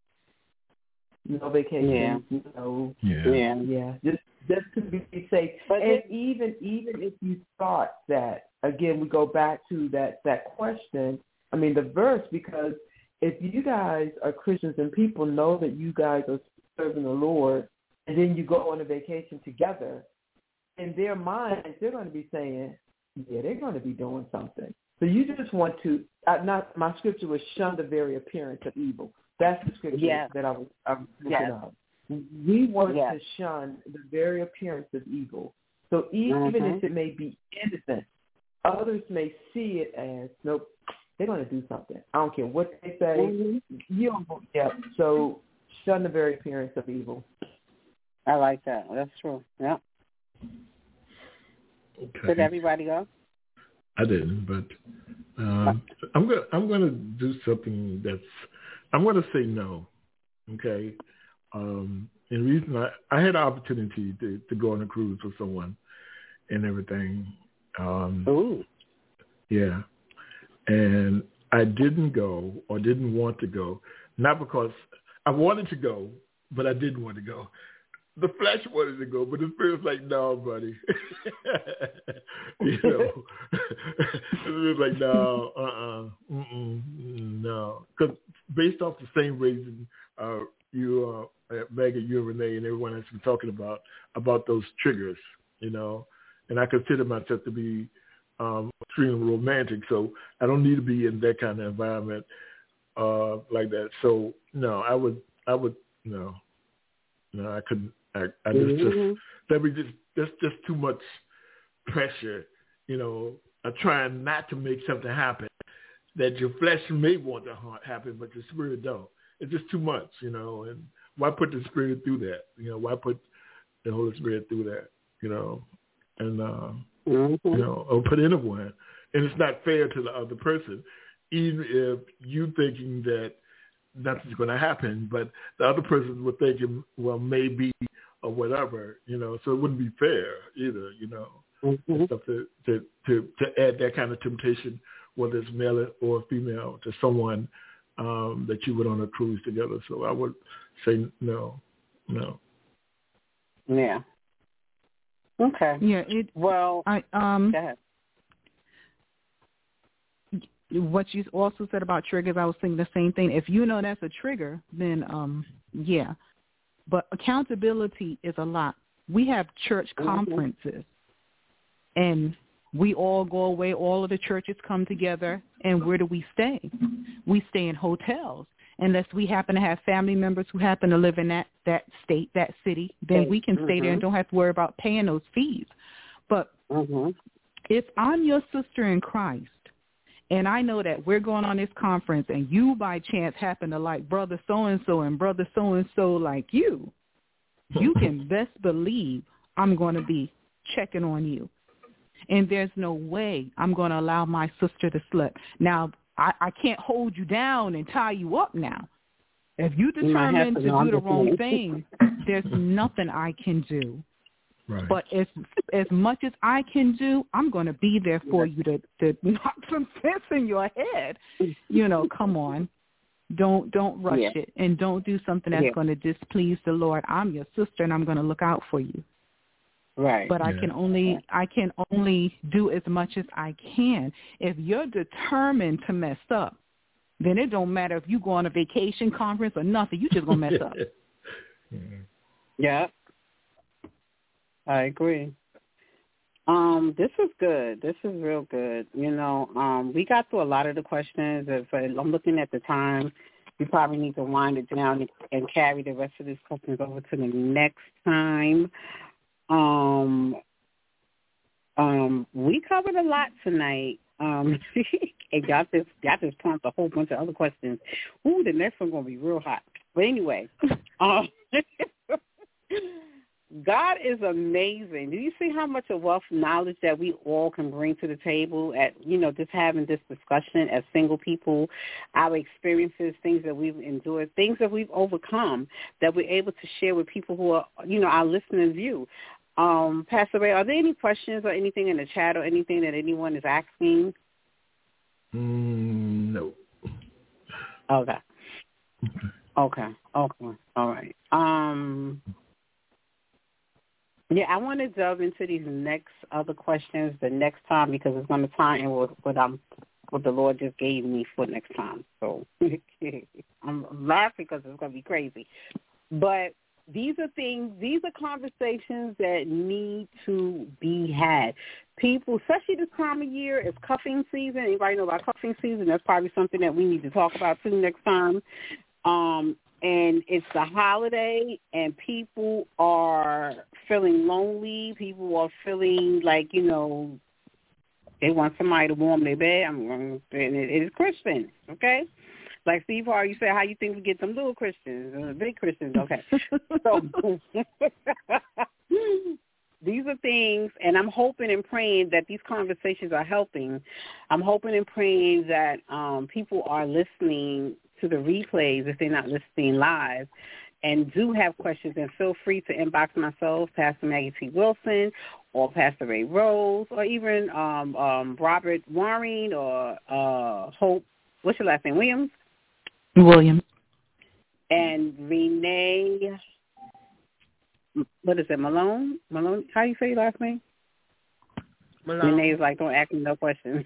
no vacation. Yeah. No, Yeah. Yeah. yeah, just, just to be safe. But and it- even, even if you thought that, again, we go back to that that question. I mean, the verse, because if you guys are Christians and people know that you guys are serving the Lord, and then you go on a vacation together, in their minds, they're going to be saying, yeah, they're going to be doing something. So you just want to, uh, not my scripture was shun the very appearance of evil. That's the scripture Yes. that I was, I was looking Yes. up. We want Yes. to shun the very appearance of evil. So even Mhm. if it may be innocent, others may see it as, nope, they're going to do something. I don't care what they say. Mhm. You don't, yeah. So shun the very appearance of evil. I like that. That's true. Yeah. Okay. Did everybody go? I didn't, but um, I'm gonna I'm gonna do something that's I'm gonna say no. Okay. Um, and the reason I, I had the opportunity to, to go on a cruise with someone and everything. Um, Ooh. Yeah. And I didn't go or didn't want to go, not because I wanted to go, but I didn't want to go. The flesh wanted to go, but the spirit was like, no, buddy. You know, it was like, no, uh-uh, mm-mm, no. Because based off the same reason uh, you, uh, Megan, you and Renee and everyone has been talking about, about those triggers, you know, and I consider myself to be um, extremely romantic, so I don't need to be in that kind of environment uh, like that. So, no, I would, I would, no, no, I couldn't. I, I just, Mm-hmm. just that be just that's just too much pressure, you know. I'm trying not to make something happen that your flesh may want to happen, but your spirit don't. It's just too much, you know. And why put the spirit through that? You know, why put the Holy Spirit through that? You know, and uh, mm-hmm. you know, or put anyone. And it's not fair to the other person, even if you thinking that nothing's going to happen, but the other person would thinking, well, maybe. Or whatever, you know, so it wouldn't be fair either, you know, Mm-hmm. and stuff to, to, to, to add that kind of temptation, whether it's male or female, to someone um, that you went on a cruise together. So I would say no, no. Yeah. Okay. Yeah. It. Well, I um. go ahead. What you also said about triggers, I was thinking the same thing. If you know that's a trigger, then um, yeah. But accountability is a lot. We have church conferences, and we all go away. All of the churches come together, and where do we stay? We stay in hotels. Unless we happen to have family members who happen to live in that, that state, that city, then we can mm-hmm. stay there and don't have to worry about paying those fees. But mm-hmm. if I'm your sister in Christ, and I know that we're going on this conference and you by chance happen to like brother so-and-so and brother so-and-so like you, you can best believe I'm going to be checking on you. And there's no way I'm going to allow my sister to slip. Now, I, I can't hold you down and tie you up now. If you determine to, to do the wrong thing, there's nothing I can do. Right. But as as much as I can do, I'm going to be there for you to, to knock some sense in your head. You know, come on. Don't don't rush yeah. it, and don't do something that's yeah. going to displease the Lord. I'm your sister, and I'm going to look out for you. Right. But yeah. I can only I can only do as much as I can. If you're determined to mess up, then it don't matter if you go on a vacation conference or nothing. You just gonna mess up. Yeah. I agree. Um, this is good. This is real good. You know, um, we got through a lot of the questions. If I'm looking at the time, we probably need to wind it down and, and carry the rest of these questions over to the next time. Um, um, we covered a lot tonight. Um, and got this got this prompt a whole bunch of other questions. Ooh, the next one's gonna be real hot. But anyway, um. God is amazing. Do you see how much of wealth knowledge that we all can bring to the table at, you know, just having this discussion as single people, our experiences, things that we've endured, things that we've overcome that we're able to share with people who are, you know, our listeners' view. Um, Pastor Ray, are there any questions or anything in the chat or anything that anyone is asking? Mm, no. Okay. Okay. Okay. All right. Um. Yeah, I want to delve into these next other questions the next time because it's going to tie in with what I'm, what the Lord just gave me for next time. So I'm laughing because it's going to be crazy. But these are things, these are conversations that need to be had. People, especially this time of year, it's cuffing season. Anybody know about cuffing season? That's probably something that we need to talk about too next time. Um, and it's the holiday, and people are feeling lonely. People are feeling like, you know, they want somebody to warm their bed. I'm going, and it is Christmas, okay? Like Steve Harvey said, how you think we get them little Christians and the big Christians? Okay. So these are things, and I'm hoping and praying that these conversations are helping. I'm hoping and praying that um, people are listening to the replays if they're not listening live, and do have questions, and feel free to inbox myself, Pastor Maggie T. Wilson, or Pastor Ray Rose, or even um, um, Robert Warren, or uh, Hope, what's your last name, Williams? Williams. And Renee, what is it, Malone? Malone, how do you say your last name? Malone. Renee's like, don't ask me no questions.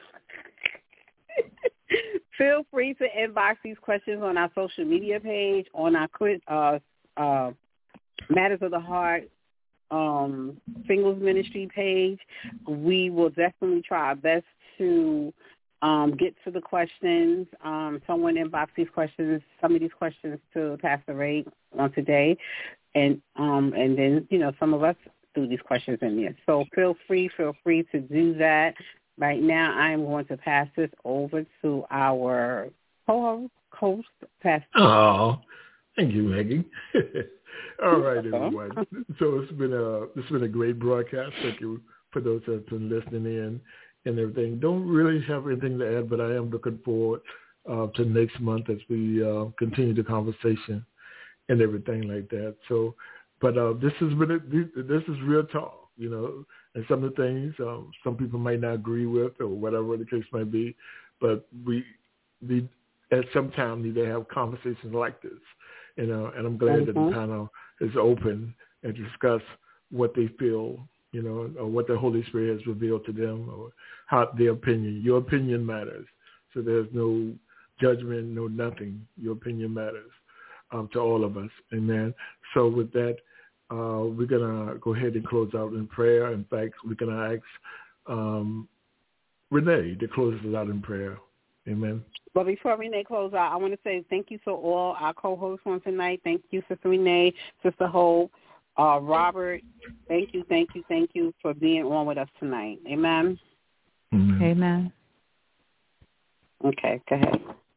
Feel free to inbox these questions on our social media page, on our uh, uh, Matters of the Heart um, Singles Ministry page. We will definitely try our best to um, get to the questions. Um, someone inbox these questions, some of these questions to Pastor Ray on today, and um, and then, you know, some of us threw these questions in there. So feel free, feel free to do that. Right now, I am going to pass this over to our co-host, Pastor. Oh, thank you, Maggie. All right, everyone. So it's been a it's been a great broadcast. Thank you for those that have been listening in and everything. Don't really have anything to add, but I am looking forward uh, to next month as we uh, continue the conversation and everything like that. So, but uh, this has been a, this is real talk, you know. And some of the things um, some people might not agree with, or whatever the case might be, but we need at some time need to have conversations like this, you know. And I'm glad mm-hmm. that the panel is open and discuss what they feel, you know, or what the Holy Spirit has revealed to them, or how their opinion. Your opinion matters, so there's no judgment, no nothing. Your opinion matters um, to all of us. Amen. So with that. Uh, we're going to go ahead and close out in prayer. In fact, we're going to ask um, Renee to close us out in prayer. Amen. But before Renee closes out, I want to say thank you to all our co-hosts on tonight. Thank you, Sister Renee, Sister Hope, uh, Robert. Thank you, thank you, thank you for being on with us tonight. Amen. Amen. Amen. Okay, go ahead.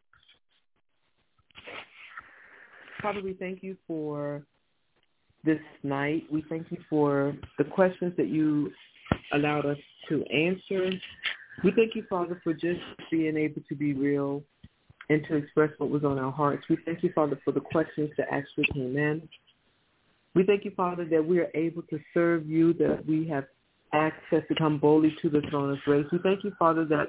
Father, we thank you for this night. We thank you for the questions that you allowed us to answer. We thank you, Father, for just being able to be real and to express what was on our hearts. We thank you, Father, for the questions that actually came in. We thank you, Father, that we are able to serve you, that we have access to come boldly to the throne of grace. We thank you, Father, that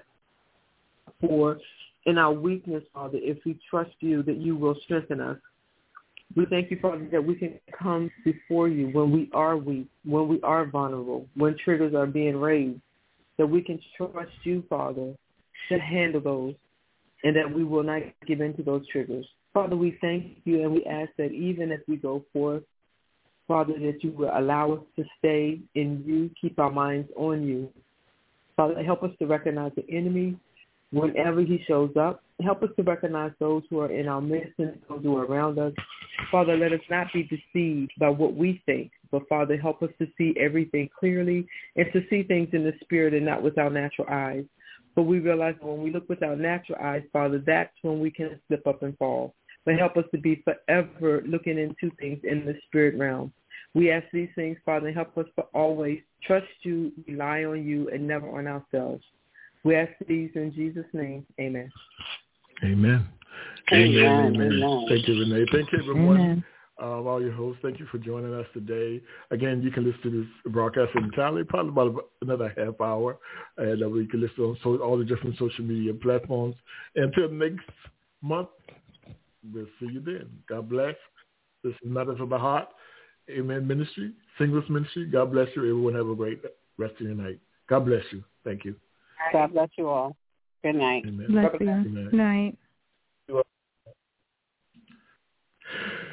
for in our weakness, Father, if we trust you, that you will strengthen us. We thank you, Father, that we can come before you when we are weak, when we are vulnerable, when triggers are being raised, that we can trust you, Father, to handle those, and that we will not give in to those triggers. Father, we thank you, and we ask that even as we go forth, Father, that you will allow us to stay in you, keep our minds on you. Father, help us to recognize the enemy whenever he shows up. Help us to recognize those who are in our midst and those who are around us. Father, let us not be deceived by what we think, but Father, help us to see everything clearly and to see things in the spirit and not with our natural eyes. But we realize when we look with our natural eyes, Father, that's when we can slip up and fall. But help us to be forever looking into things in the spirit realm. We ask these things, Father, and help us to always trust you, rely on you, and never on ourselves. We ask these in Jesus' name. Amen. Amen. Amen. Amen. Amen. Amen. Thank you, Renee. Thank you, everyone. Amen. Um, all your hosts, thank you for joining us today. Again, you can listen to this broadcast entirely, probably about another half hour, and uh, we can listen on so, all the different social media platforms. Until next month, we'll see you then. God bless. This is Matters of the Heart, Amen Ministry, Singles Ministry. God bless you. Everyone have a great rest of your night. God bless you. Thank you. God bless you all. Good night. Amen. Bless you. Amen. Night.